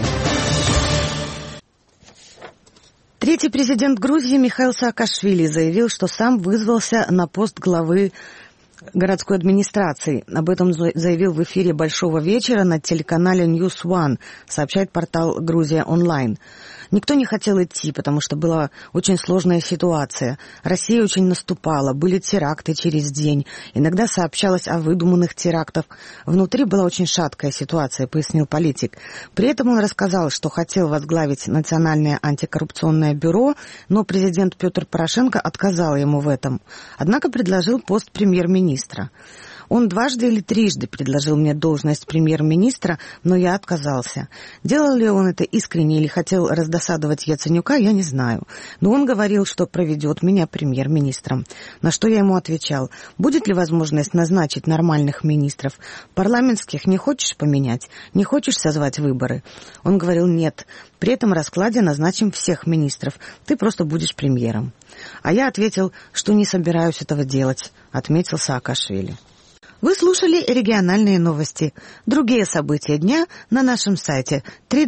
Третий президент Грузии Михаил Саакашвили заявил, что сам вызвался на пост главы городской администрации. Об этом заявил в эфире «Большого вечера» на телеканале News One, сообщает портал «Грузия онлайн». Никто не хотел идти, потому что была очень сложная ситуация. Россия очень наступала, были теракты через день. Иногда сообщалось о выдуманных терактах. Внутри была очень шаткая ситуация, пояснил политик. При этом он рассказал, что хотел возглавить Национальное антикоррупционное бюро, но президент Петр Порошенко отказал ему в этом. Однако предложил пост премьер-министра. Он 2 или 3 предложил мне должность премьер-министра, но я отказался. Делал ли он это искренне или хотел раздосадовать Яценюка, я не знаю. Но он говорил, что проведет меня премьер-министром. На что я ему отвечал: будет ли возможность назначить нормальных министров? Парламентских не хочешь поменять? Не хочешь созвать выборы? Он говорил: нет. При этом раскладе назначим всех министров. Ты просто будешь премьером. А я ответил, что не собираюсь этого делать, отметил Саакашвили. Вы слушали региональные новости. Другие события дня на нашем сайте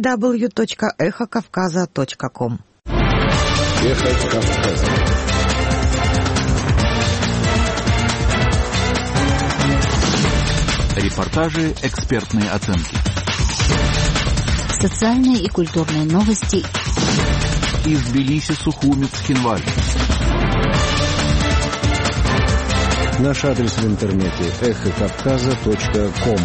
www.эхокавказа.ком. Эхо Кавказа. Репортажи, экспертные оценки. Социальные и культурные новости. Из Тбилиси, Сухуми, Цхинвали. Наш адрес в интернете эхокавказа.ком.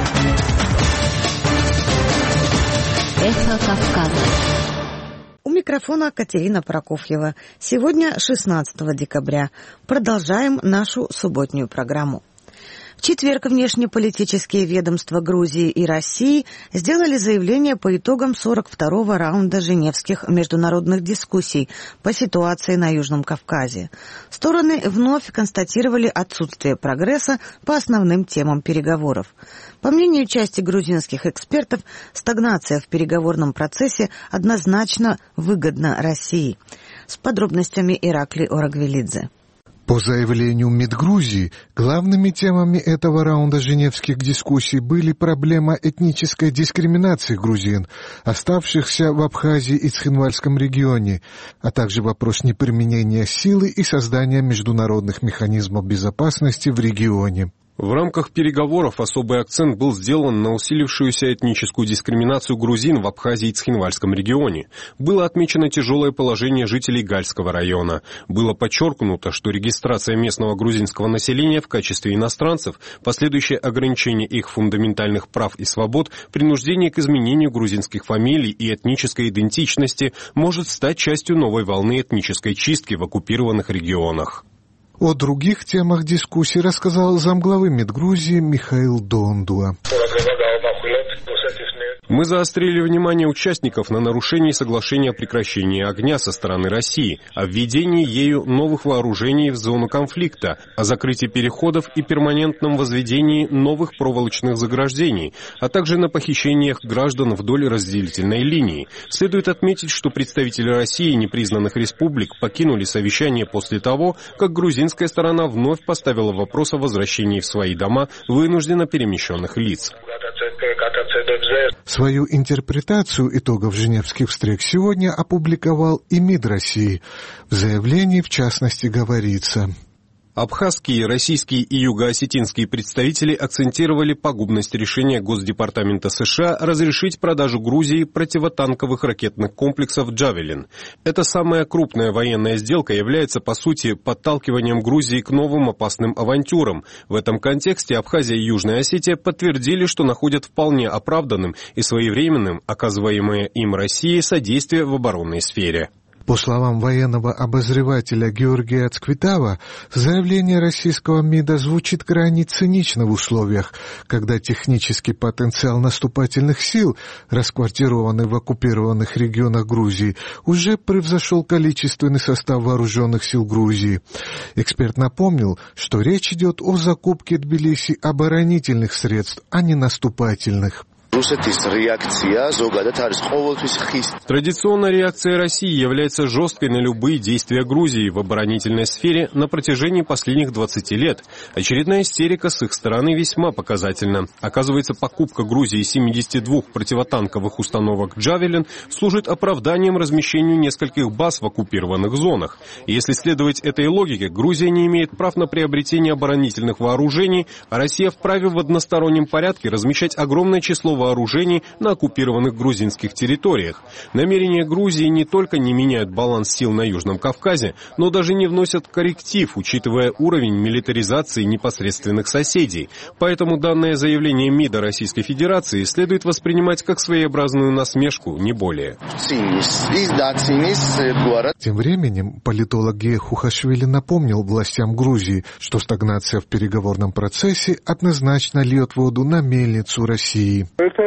Эхо Кавказа. У микрофона Катерина Прокофьева. Сегодня 16 декабря. Продолжаем нашу субботнюю программу. В четверг внешнеполитические ведомства Грузии и России сделали заявление по итогам 42-го раунда женевских международных дискуссий по ситуации на Южном Кавказе. Стороны вновь констатировали отсутствие прогресса по основным темам переговоров. По мнению части грузинских экспертов, стагнация в переговорном процессе однозначно выгодна России. С подробностями Ираклий Орагвелидзе. По заявлению МИД Грузии, главными темами этого раунда женевских дискуссий были проблема этнической дискриминации грузин, оставшихся в Абхазии и Цхинвальском регионе, а также вопрос неприменения силы и создания международных механизмов безопасности в регионе. В рамках переговоров особый акцент был сделан на усилившуюся этническую дискриминацию грузин в Абхазии и Цхинвальском регионе. Было отмечено тяжелое положение жителей Гальского района. Было подчеркнуто, что регистрация местного грузинского населения в качестве иностранцев, последующее ограничение их фундаментальных прав и свобод, принуждение к изменению грузинских фамилий и этнической идентичности может стать частью новой волны этнической чистки в оккупированных регионах. О других темах дискуссии рассказал замглавы МИД Грузии Михаил Дондуа. Мы заострили внимание участников на нарушении соглашения о прекращении огня со стороны России, о введении ею новых вооружений в зону конфликта, о закрытии переходов и перманентном возведении новых проволочных заграждений, а также на похищениях граждан вдоль разделительной линии. Следует отметить, что представители России и непризнанных республик покинули совещание после того, как грузинская сторона вновь поставила вопрос о возвращении в свои дома вынужденно перемещенных лиц. Свою интерпретацию итогов женевских встреч сегодня опубликовал и МИД России. В заявлении, в частности, говорится: абхазские, российские и юго-осетинские представители акцентировали пагубность решения Госдепартамента США разрешить продажу Грузии противотанковых ракетных комплексов «Джавелин». Эта самая крупная военная сделка является, по сути, подталкиванием Грузии к новым опасным авантюрам. В этом контексте Абхазия и Южная Осетия подтвердили, что находят вполне оправданным и своевременным оказываемое им России содействие в оборонной сфере. По словам военного обозревателя Георгия Цквитава, заявление российского МИДа звучит крайне цинично в условиях, когда технический потенциал наступательных сил, расквартированный в оккупированных регионах Грузии, уже превзошел количественный состав вооруженных сил Грузии. Эксперт напомнил, что речь идет о закупке Тбилиси оборонительных средств, а не наступательных. Традиционная реакция России является жесткой на любые действия Грузии в оборонительной сфере на протяжении последних 20 лет. Очередная истерика с их стороны весьма показательна. Оказывается, покупка Грузии 72 противотанковых установок «Джавелин» служит оправданием размещению нескольких баз в оккупированных зонах. И если следовать этой логике, Грузия не имеет прав на приобретение оборонительных вооружений, а Россия вправе в одностороннем порядке размещать огромное число вооружений на оккупированных грузинских территориях. Намерения Грузии не только не меняют баланс сил на Южном Кавказе, но даже не вносят корректив, учитывая уровень милитаризации непосредственных соседей. Поэтому данное заявление МИДа Российской Федерации следует воспринимать как своеобразную насмешку, не более. Тем временем политолог Гея Хухашвили напомнил властям Грузии, что стагнация в переговорном процессе однозначно льет воду на мельницу России.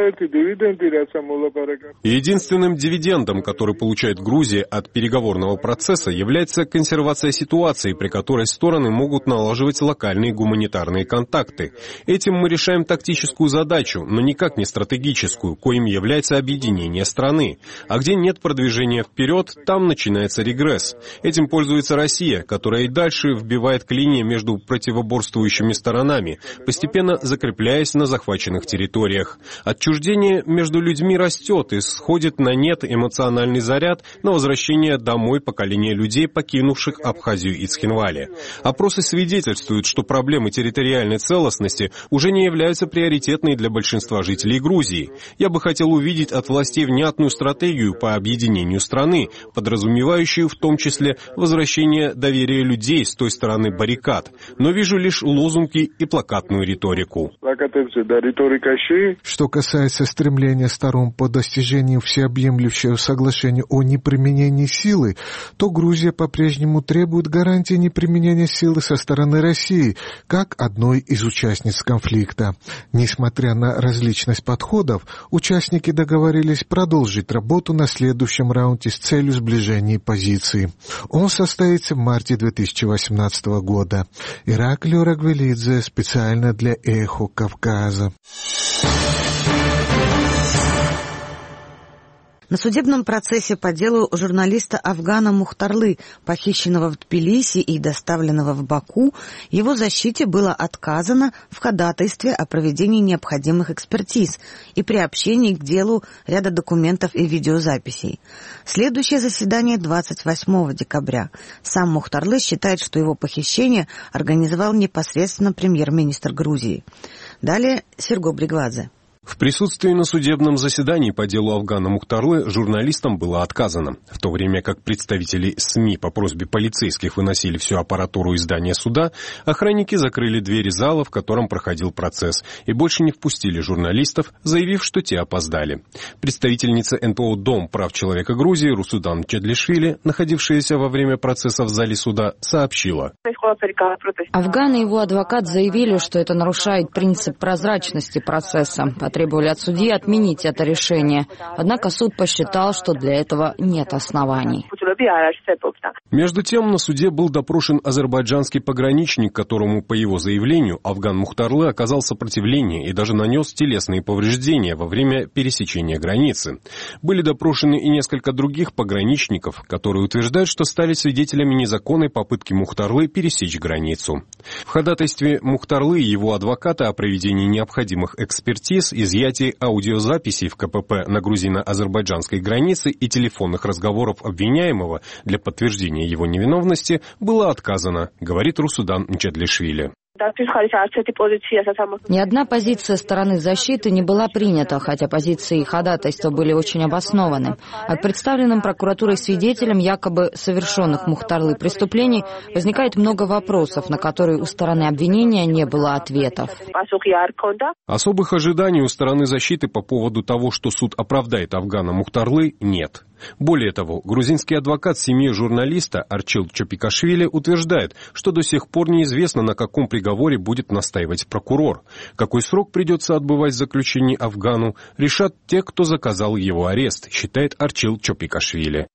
Единственным дивидендом, который получает Грузия от переговорного процесса, является консервация ситуации, при которой стороны могут налаживать локальные гуманитарные контакты. Этим мы решаем тактическую задачу, но никак не стратегическую, коим является объединение страны. А где нет продвижения вперед, там начинается регресс. Этим пользуется Россия, которая и дальше вбивает клинья между противоборствующими сторонами, постепенно закрепляясь на захваченных территориях. Отчуждение между людьми растет и сходит на нет эмоциональный заряд на возвращение домой поколения людей, покинувших Абхазию и Цхинвали. Опросы свидетельствуют, что проблемы территориальной целостности уже не являются приоритетной для большинства жителей Грузии. Я бы хотел увидеть от властей внятную стратегию по объединению страны, подразумевающую в том числе возвращение доверия людей с той стороны баррикад. Но вижу лишь лозунги и плакатную риторику. Что касается стремления сторон по достижению всеобъемлющего соглашения о неприменении силы, то Грузия по-прежнему требует гарантии неприменения силы со стороны России, как одной из участниц конфликта. Несмотря на различность подходов, участники договорились продолжить работу на следующем раунде с целью сближения позиций. Он состоится в марте 2018 года. Ираклио Рагвелидзе специально для «Эхо Кавказа». На судебном процессе по делу журналиста Афгана Мухтарлы, похищенного в Тбилиси и доставленного в Баку, его защите было отказано в ходатайстве о проведении необходимых экспертиз и приобщении к делу ряда документов и видеозаписей. Следующее заседание 28 декабря. Сам Мухтарлы считает, что его похищение организовал непосредственно премьер-министр Грузии. Далее Серго Бригвадзе. В присутствии на судебном заседании по делу Афгана Мухтарлы журналистам было отказано, в то время как представители СМИ по просьбе полицейских выносили всю аппаратуру из здания суда, охранники закрыли двери зала, в котором проходил процесс, и больше не впустили журналистов, заявив, что те опоздали. Представительница НПО «Дом прав человека Грузии» Русудан Мчедлишвили, находившаяся во время процесса в зале суда, сообщила. Афган и его адвокат заявили, что это нарушает принцип прозрачности процесса. Требовали от судьи отменить это решение. Однако суд посчитал, что для этого нет оснований. Между тем, на суде был допрошен азербайджанский пограничник, которому, по его заявлению, Афган Мухтарлы оказал сопротивление и даже нанес телесные повреждения во время пересечения границы. Были допрошены и несколько других пограничников, которые утверждают, что стали свидетелями незаконной попытки Мухтарлы пересечь границу. В ходатайстве Мухтарлы и его адвоката о проведении необходимых экспертиз, изъятии аудиозаписей в КПП на грузино-азербайджанской границе и телефонных разговоров обвиняемого для подтверждения его невиновности было отказано, говорит Русудан Мчедлишвили. Ни одна позиция стороны защиты не была принята, хотя позиции и ходатайства были очень обоснованы. От представленным прокуратурой свидетелям якобы совершенных Мухтарлы преступлений возникает много вопросов, на которые у стороны обвинения не было ответов. Особых ожиданий у стороны защиты по поводу того, что суд оправдает Афгана Мухтарлы, нет. Более того, грузинский адвокат семьи журналиста Арчил Чопикашвили утверждает, что до сих пор неизвестно, на каком приговоре будет настаивать прокурор. Какой срок придется отбывать в заключении Афгану, решат те, кто заказал его арест, считает Арчил Чопикашвили.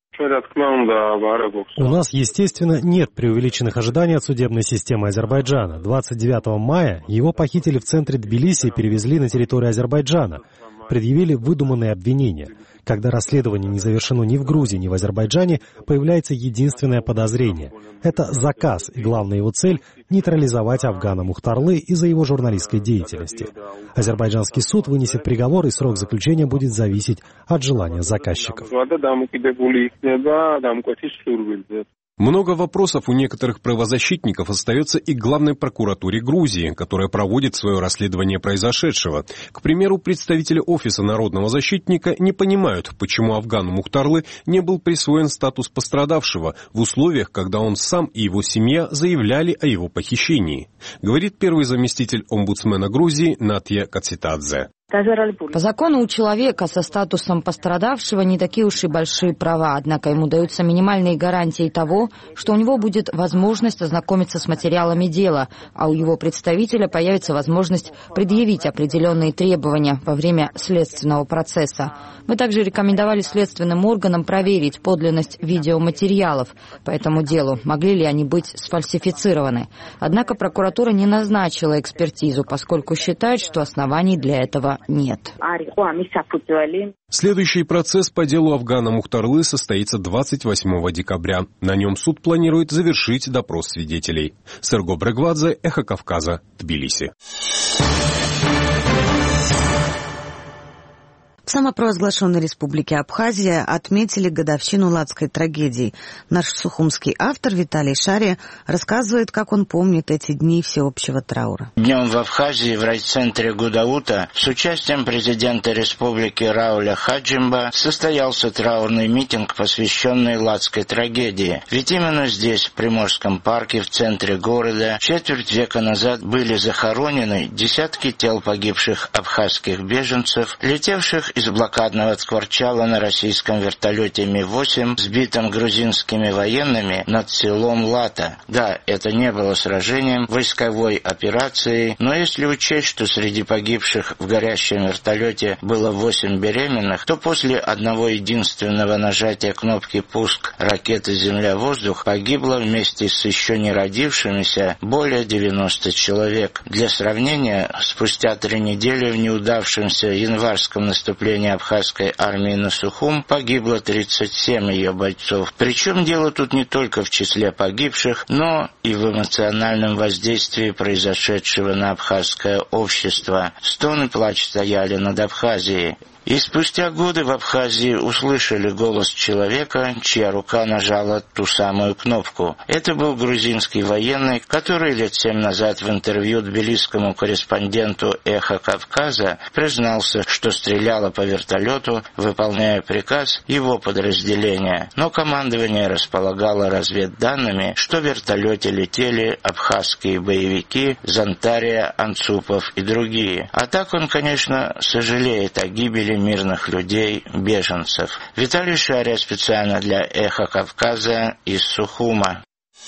У нас, естественно, нет преувеличенных ожиданий от судебной системы Азербайджана. 29 мая его похитили в центре Тбилиси и перевезли на территорию Азербайджана. Предъявили выдуманные обвинения. Когда расследование не завершено ни в Грузии, ни в Азербайджане, появляется единственное подозрение. Это заказ, и главная его цель — нейтрализовать Афгана Мухтарлы из-за его журналистской деятельности. Азербайджанский суд вынесет приговор, и срок заключения будет зависеть от желания заказчиков. Много вопросов у некоторых правозащитников остается и главной прокуратуре Грузии, которая проводит свое расследование произошедшего. К примеру, представители Офиса народного защитника не понимают, почему Афгану Мухтарлы не был присвоен статус пострадавшего в условиях, когда он сам и его семья заявляли о его похищении, говорит первый заместитель омбудсмена Грузии Натья Кацитадзе. По закону у человека со статусом пострадавшего не такие уж и большие права, однако ему даются минимальные гарантии того, что у него будет возможность ознакомиться с материалами дела, а у его представителя появится возможность предъявить определенные требования во время следственного процесса. Мы также рекомендовали следственным органам проверить подлинность видеоматериалов по этому делу, могли ли они быть сфальсифицированы. Однако прокуратура не назначила экспертизу, поскольку считает, что оснований для этого нет. Следующий процесс по делу Афгана Мухтарлы состоится 28 декабря. На нем суд планирует завершить допрос свидетелей. Серго Бригвадзе, Эхо Кавказа, Тбилиси. В самопровозглашенной республике Абхазия отметили годовщину ладской трагедии. Наш сухумский автор Виталий Шария рассказывает, как он помнит эти дни всеобщего траура. Днем в Абхазии в райцентре Гудаута с участием президента республики Рауля Хаджимба состоялся траурный митинг, посвященный ладской трагедии. Ведь именно здесь, в Приморском парке, в центре города, четверть века назад были захоронены десятки тел погибших абхазских беженцев, летевших из блокадного Цкварчала на российском вертолете Ми-8, сбитом грузинскими военными над селом Лата. Да, это не было сражением, войсковой операцией, но если учесть, что среди погибших в горящем вертолете было 8 беременных, то после одного единственного нажатия кнопки «Пуск» ракеты «Земля-воздух» погибло вместе с еще не родившимися более 90 человек. Для сравнения, спустя 3 недели в неудавшемся январском наступлении наступления абхазской армии на Сухум погибло 37 ее бойцов. Причем дело тут не только в числе погибших, но и в эмоциональном воздействии произошедшего на абхазское общество. Стон и плач стояли над Абхазией. И спустя годы в Абхазии услышали голос человека, чья рука нажала ту самую кнопку. Это был грузинский военный, который лет 7 назад в интервью тбилисскому корреспонденту «Эхо Кавказа» признался, что стреляло по вертолету, выполняя приказ его подразделения. Но командование располагало разведданными, что в вертолете летели абхазские боевики Зантария, Анцупов и другие. А так он, конечно, сожалеет о гибели мирных людей, беженцев. Виталий Шария специально для «Эхо Кавказа» из Сухума.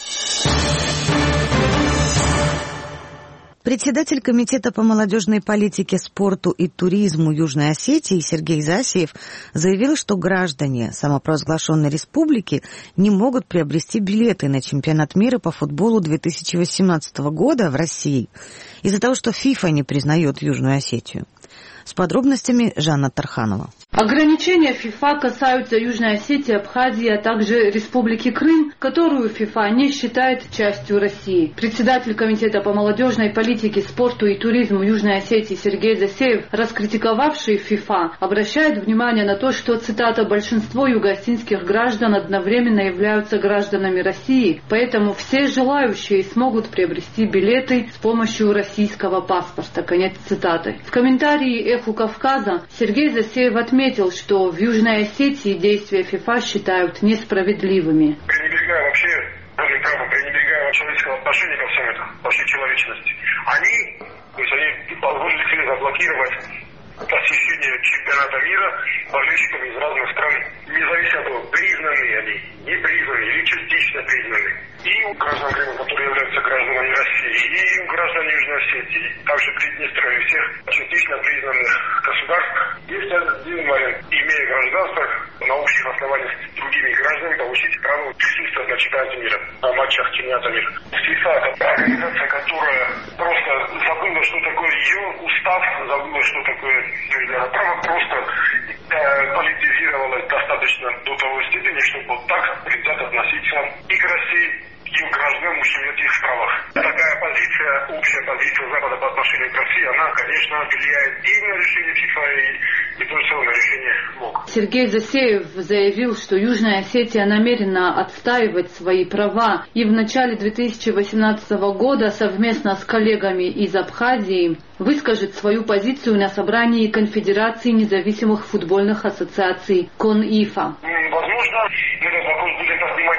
Председатель Комитета по молодежной политике, спорту и туризму Южной Осетии Сергей Засиев заявил, что граждане самопровозглашенной республики не могут приобрести билеты на чемпионат мира по футболу 2018 года в России из-за того, что ФИФА не признает Южную Осетию. С подробностями Жанна Тарханова. Ограничения ФИФА касаются Южной Осетии, Абхазии, а также Республики Крым, которую ФИФА не считает частью России. Председатель Комитета по молодежной политике, спорту и туризму Южной Осетии Сергей Засиев, раскритиковавший ФИФА, обращает внимание на то, что, цитата, «большинство юго-осетинских граждан одновременно являются гражданами России, поэтому все желающие смогут приобрести билеты с помощью российского паспорта». Конец цитаты. В комментарии «Эху Кавказа» Сергей Засиев отметил, что в Южной Осетии действия ФИФА считают несправедливыми. Пренебрегая вообще, даже прямо пренебрегая человеческого отношения ко всем этому, во всей человечности, они решили заблокировать посещение чемпионата мира болельщиками из разных стран, независимо от того, признанные они, не признанные или частично признанные. И у граждан Крыма, которые являются гражданами России, и у граждан Южной Осетии, также Приднестровья и всех частично признанных государств, есть один вариант, имея гражданство, на общих основаниях с другими гражданами получить право присутствовать на чемпионате мира, на матчах чемпионата мира. ФИФА – это организация, которая просто забыла, что такое ее устав, забыла, что такое право, просто политизировалась достаточно до того степени, чтобы вот так предвзято относиться и к России, и к гражданам, ущемлять их в правах. Такая позиция, общая позиция Запада по отношению к России, она, конечно, влияет и на решение ФИФА, и то же на решение МОК. Сергей Засиев заявил, что Южная Осетия намерена отстаивать свои права, и в начале 2018 года совместно с коллегами из Абхазии выскажет свою позицию на собрании Конфедерации независимых футбольных ассоциаций КОНИФА. Возможно, этот вопрос будем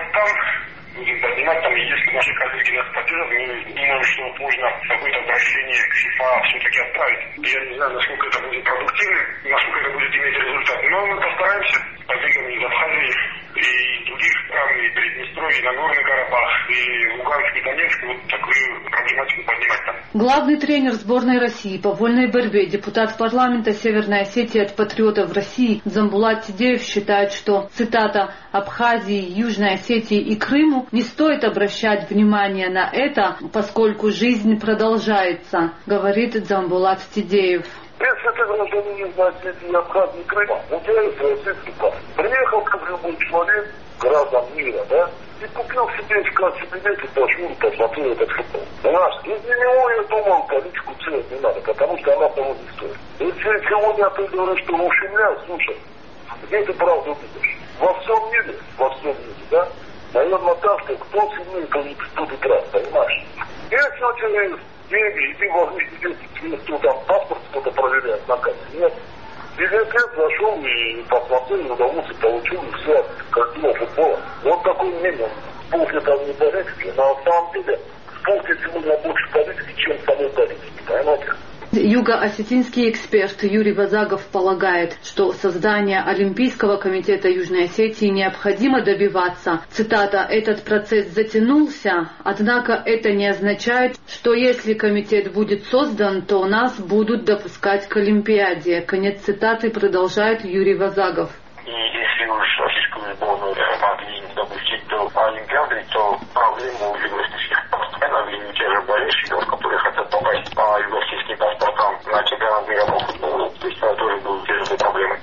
поднимать там, если наши коллеги нас поддержат, мы думаем, что можно какое-то обращение к ФИФА все-таки отправить. Я не знаю, насколько это будет продуктивно, насколько это будет иметь результат, но мы постараемся с коллегами из Абхазии и других стран, и Приднестровья, и Нагорный Карабах, и Луганск, и Донецк, вот такую проблематику поднимать там. Главный тренер сборной России по вольной борьбе, депутат парламента Северной Осетии от патриотов России Дзамбулат Тидеев считает, что, цитата, «Абхазии, Южной Осетии и Крыму не стоит обращать внимание на это, поскольку жизнь продолжается», говорит Дзамбулат Тидеев. Если ты гражданин Южной Осетии и Абхазии и Крыма, у тебя есть российский паспорт. Приехал как любой человек, граждан мира, да, и купил себе в качестве билета, пошел и посмотрел этот футбол. Понимаешь, из-за него я думал, политику целить не надо, потому что она того не стоит. Если сегодня ты говоришь, что ущемляют, слушай, где ты правду видишь? Во всем мире, да, наверное, так, что кто сильнее, кто-то прав, понимаешь? Если у тебя есть деньги, и ты возьми себе, кто там паспорт кто-то проверяет на карте, нет. Через лет зашел и посмотрел, удовольствие получил, и все, как было футбола. Вот такой мнение. Спорт это не политики, но на самом деле спорт сегодня больше политики, чем самой политики, понимаете? Юго-осетинский эксперт Юрий Вазагов полагает, что создание Олимпийского комитета Южной Осетии необходимо добиваться. Цитата, «Этот процесс затянулся, однако это не означает, что если комитет будет создан, то нас будут допускать к Олимпиаде». Конец цитаты продолжает Юрий Вазагов. И если уж российскую сборную могли не допустить до Олимпиады, то проблема у юго-осетинских спортсменов и у тех же болельщиков, которые хотят попасть по юго-осетинским паспортам на чемпионат мира по футболу, то есть это тоже будут те же проблемы.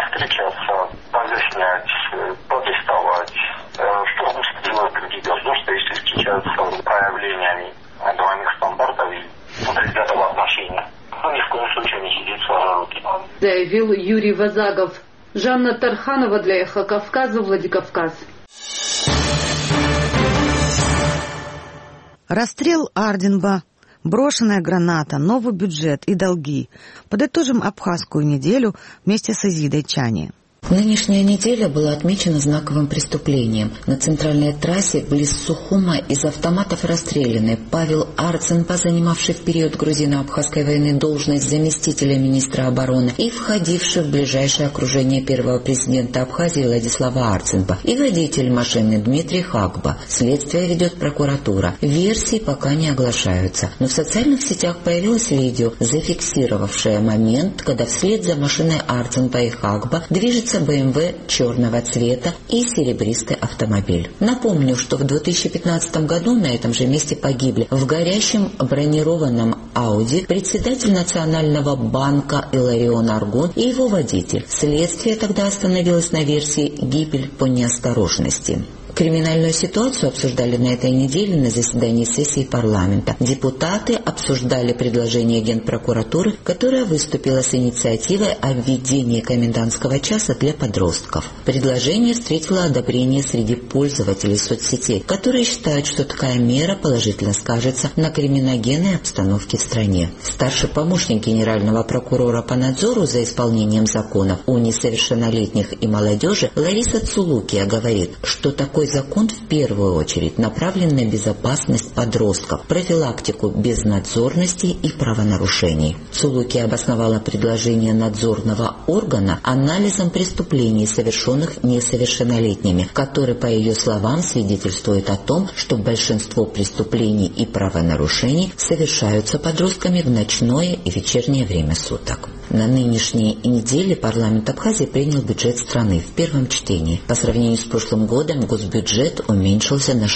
встречаться, разъяснять, протестовать. Что значит делать другие государства, если встречаются проявлениями двойных стандартов и предвзятого отношения? Ни в коем случае не сидит сложа руки. Заявил Юрий Вазагов. Жанна Тарханова для «Эхо Кавказа», Владикавказ. Расстрел Ардинба, брошенная граната, новый бюджет и долги. Подытожим абхазскую неделю вместе с Изидой Чани. Нынешняя неделя была отмечена знаковым преступлением. На центральной трассе близ Сухума из автоматов расстреляны Павел Арценба, занимавший в период грузино-абхазской войны должность заместителя министра обороны и входивший в ближайшее окружение первого президента Абхазии Владислава Арценба, и водитель машины Дмитрий Хагба. Следствие ведет прокуратура. Версии пока не оглашаются, но в социальных сетях появилось видео, зафиксировавшее момент, когда вслед за машиной Арценба и Хагба движется БМВ черного цвета и серебристый автомобиль. Напомню, что в 2015 году на этом же месте погибли в горящем бронированном Ауди председатель Национального банка Иларион Аргун и его водитель. Следствие тогда остановилось на версии «гибель по неосторожности». Криминальную ситуацию обсуждали на этой неделе на заседании сессии парламента. Депутаты обсуждали предложение Генпрокуратуры, которая выступила с инициативой о введении комендантского часа для подростков. Предложение встретило одобрение среди пользователей соцсетей, которые считают, что такая мера положительно скажется на криминогенной обстановке в стране. Старший помощник генерального прокурора по надзору за исполнением законов о несовершеннолетних и молодежи Лариса Цулукия говорит, что такой закон в первую очередь направлен на безопасность подростков, профилактику безнадзорности и правонарушений. Цулукия обосновала предложение надзорного органа анализом преступлений, совершенных несовершеннолетними, который, по ее словам, свидетельствует о том, что большинство преступлений и правонарушений совершаются подростками в ночное и вечернее время суток. На нынешней неделе парламент Абхазии принял бюджет страны в первом чтении. По сравнению с прошлым годом госбюджет уменьшился на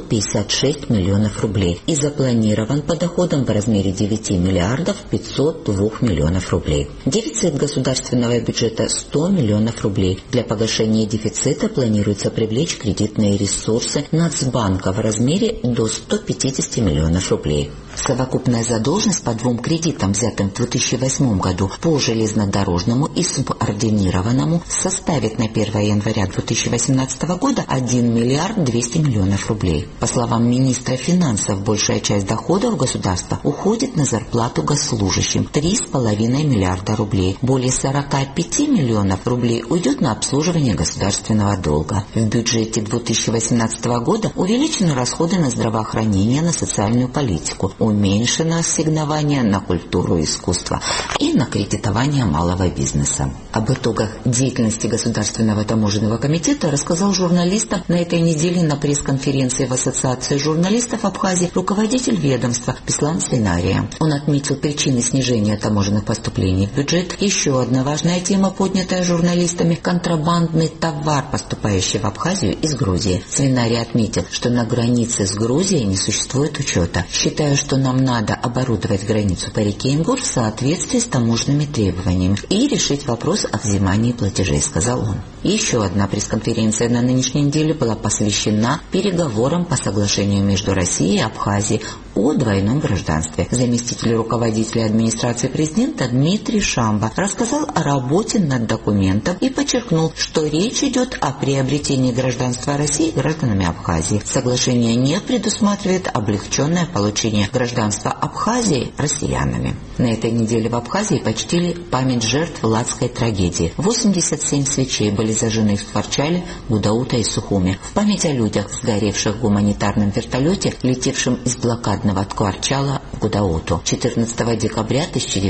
656 миллионов рублей и запланирован по доходам в размере 9 миллиардов 502 миллионов рублей. Дефицит государственного бюджета 100 миллионов рублей. Для погашения дефицита планируется привлечь кредитные ресурсы Нацбанка в размере до 150 миллионов рублей. Совокупная задолженность по двум кредитам, взятым в 2008 году по железнодорожному и субординированному, составит на 1 января 2018 года 1 миллиард 200 миллионов рублей. По словам министра финансов, большая часть доходов государства уходит на зарплату госслужащим – 3,5 миллиарда рублей. Более 45 миллионов рублей уйдет на обслуживание государственного долга. В бюджете 2018 года увеличены расходы на здравоохранение, на социальную политику, уменьшено ассигнование на культуру и искусство и на кредитование малого бизнеса. Об итогах деятельности Государственного таможенного комитета рассказал журналистам на этой неделе на пресс-конференции в Ассоциации журналистов Абхазии руководитель ведомства Беслан Свинария. Он отметил причины снижения таможенных поступлений в бюджет. Еще одна важная тема, поднятая журналистами – контрабандный товар, поступающий в Абхазию из Грузии. Свинарий отметил, что на границе с Грузией не существует учета. Считаю, что нам надо оборудовать границу по реке Ингур в соответствии с таможенными требованиями и решить вопрос о взимании платежей, сказал он. Еще одна пресс-конференция на нынешней неделе была посвящена переговорам по соглашению между Россией и Абхазией о двойном гражданстве. Заместитель руководителя администрации президента Дмитрий Шамба рассказал о работе над документом и подчеркнул, что речь идет о приобретении гражданства России гражданами Абхазии. Соглашение не предусматривает облегченное получение гражданства Абхазии россиянами. На этой неделе в Абхазии почтили память жертв ладской трагедии. 87 свечей были зажжены в Творчале, Гудаута и Сухуме в память о людях, сгоревших в гуманитарном вертолете, летевшем из блокадного Творчала в Гудауту. 14 декабря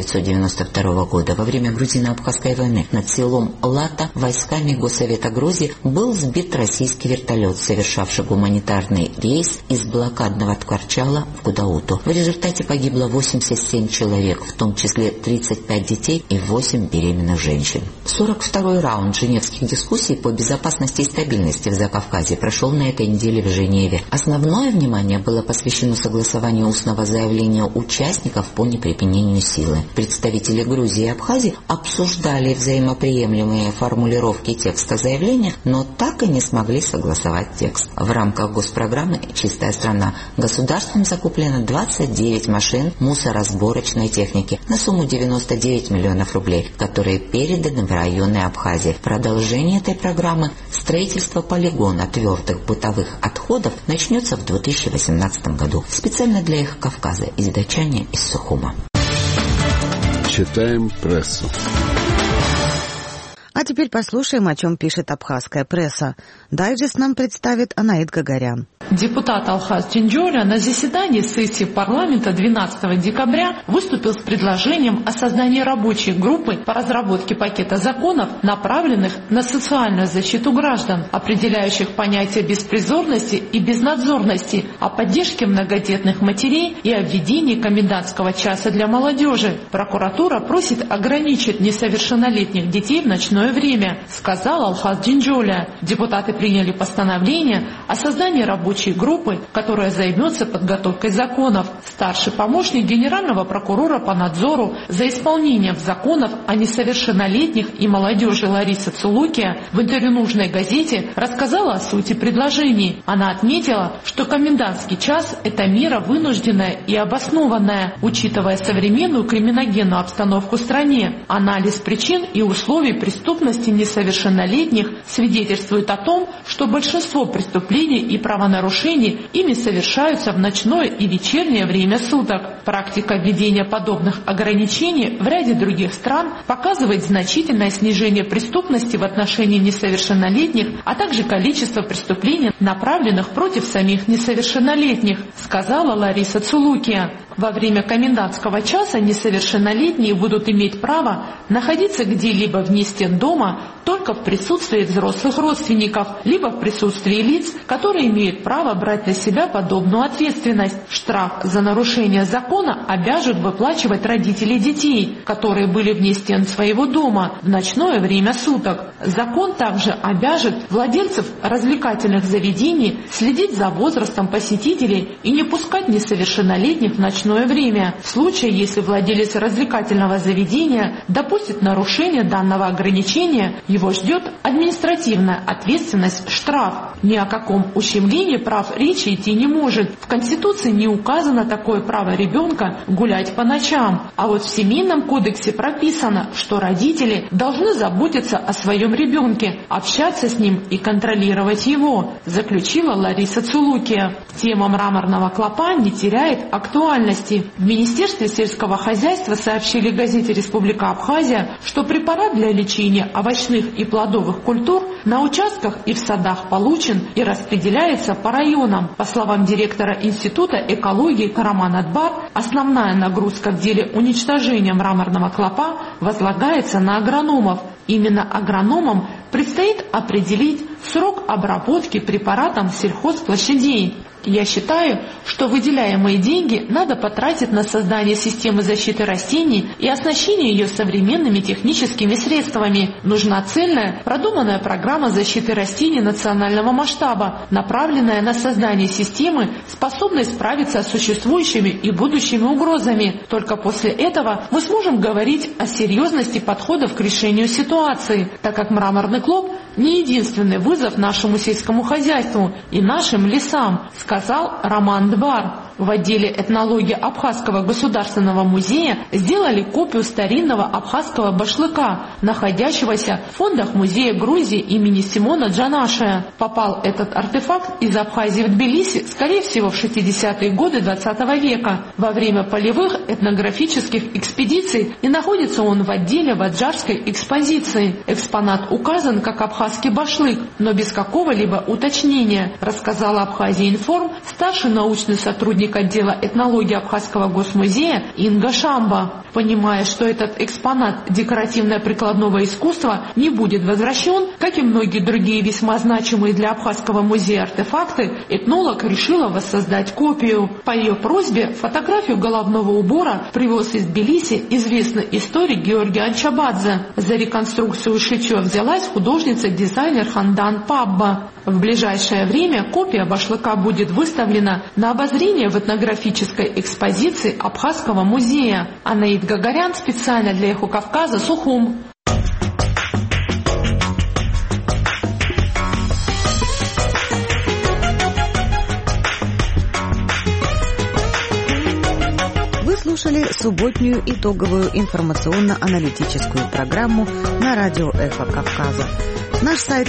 1992 года во время грузино-абхазской войны над селом Лата войсками Госсовета Грузии был сбит российский вертолет, совершавший гуманитарный рейс из блокадного Творчала в Гудауту. В результате погибло 87 человек, в том числе 35 детей и 8 беременных женщин. 42-й раунд женевских дискуссий по безопасности и стабильности в Закавказье прошел на этой неделе в Женеве. Основное внимание было посвящено согласованию устного заявления обмену участников по неприменению силы. Представители Грузии и Абхазии обсуждали взаимоприемлемые формулировки текста заявления, но так и не смогли согласовать текст. В рамках госпрограммы «Чистая страна» государством закуплено 29 машин мусоросборочной техники на сумму 99 миллионов рублей, которые переданы в районы Абхазии. Продолжение этой программы – строительство полигона твердых бытовых отходов начнется в 2018 году. Специально для Эхо Кавказа из Дачани, из Сухума. Читаем прессу. А теперь послушаем, о чем пишет абхазская пресса. Дайджест нам представит Анаит Гагарян. Депутат Алхаз Джинджоля на заседании сессии парламента 12 декабря выступил с предложением о создании рабочей группы по разработке пакета законов, направленных на социальную защиту граждан, определяющих понятия беспризорности и безнадзорности, о поддержке многодетных матерей и о введении комендантского часа для молодежи. Прокуратура просит ограничить несовершеннолетних детей в ночное время, сказал Алхаз Джинджоля. Депутаты приняли постановление о создании рабочей группы, которая займется подготовкой законов. Старший помощник генерального прокурора по надзору за исполнением законов о несовершеннолетних и молодежи Лариса Цулукия в интервью «Нужной газете» рассказала о сути предложений. Она отметила, что комендантский час – это мера вынужденная и обоснованная, учитывая современную криминогенную обстановку в стране. Анализ причин и условий преступности несовершеннолетних свидетельствует о том, что большинство преступлений и правонарушений ими совершаются в ночное и вечернее время суток. Практика введения подобных ограничений в ряде других стран показывает значительное снижение преступности в отношении несовершеннолетних, а также количество преступлений, направленных против самих несовершеннолетних, сказала Лариса Цулукия. Во время комендантского часа несовершеннолетние будут иметь право находиться где-либо вне стен дома только в присутствии взрослых родственников, либо в присутствии лиц, которые имеют право брать на себя подобную ответственность. Штраф за нарушение закона обяжут выплачивать родители детей, которые были вне стен своего дома в ночное время суток. Закон также обяжет владельцев развлекательных заведений следить за возрастом посетителей и не пускать несовершеннолетних в ночное время. В случае, если владелец развлекательного заведения допустит нарушение данного ограничения, его ждет административная ответственность, штраф. Ни о каком ущемлении прав речи идти не может. В Конституции не указано такое право ребенка гулять по ночам. А вот в Семейном кодексе прописано, что родители должны заботиться о своем ребенке, общаться с ним и контролировать его, заключила Лариса Цулукия. Тема мраморного клопа не теряет актуальности. В Министерстве сельского хозяйства сообщили газете «Республика Абхазия», что препарат для лечения овощных и плодовых культур на участках и в садах получен и распределяется по районам. По словам директора Института экологии Караман Адбар, основная нагрузка в деле уничтожения мраморного клопа возлагается на агрономов. Именно агрономам предстоит определить срок обработки препаратом сельхозплощадей. Я считаю, что выделяемые деньги надо потратить на создание системы защиты растений и оснащение ее современными техническими средствами. Нужна цельная, продуманная программа защиты растений национального масштаба, направленная на создание системы, способной справиться с существующими и будущими угрозами. Только после этого мы сможем говорить о серьезности подходов к решению ситуации, так как мраморный клоп не единственный вызов нашему сельскому хозяйству и нашим лесам, сказал Роман Двар. В отделе этнологии Абхазского государственного музея сделали копию старинного абхазского башлыка, находящегося в фондах музея Грузии имени Симона Джанашия. Попал этот артефакт из Абхазии в Тбилиси, скорее всего, в 60-е годы 20 века, во время полевых этнографических экспедиций, и находится он в отделе ваджарской экспозиции. Экспонат указан как абхазский башлык, но без какого-либо уточнения, рассказала Абхазия-Информ старший научный сотрудник отдела этнологии Абхазского госмузея Инга Шамба. Понимая, что этот экспонат декоративно-прикладного искусства не будет возвращен, как и многие другие весьма значимые для Абхазского музея артефакты, этнолог решила воссоздать копию. По ее просьбе фотографию головного убора привез из Тбилиси известный историк Георгий Анчабадзе. За реконструкцию шитья взялась художница-дизайнер Хандан Пабба. В ближайшее время копия башлыка будет выставлена на обозрение в этнографической экспозиции Абхазского музея. Анаид Гагарян специально для «Эхо Кавказа», Сухум. Слушали субботнюю итоговую информационно-аналитическую программу на радио «Эхо Кавказа». Наш сайт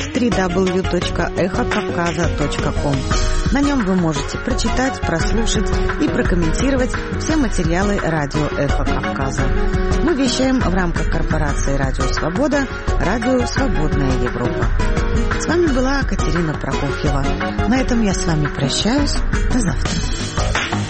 www.эхокавказа.ком. На нем вы можете прочитать, прослушать и прокомментировать все материалы радио «Эхо Кавказа». Мы вещаем в рамках корпорации «Радио Свобода», «Радио Свободная Европа». С вами была Катерина Прокофьева. На этом я с вами прощаюсь. До завтра.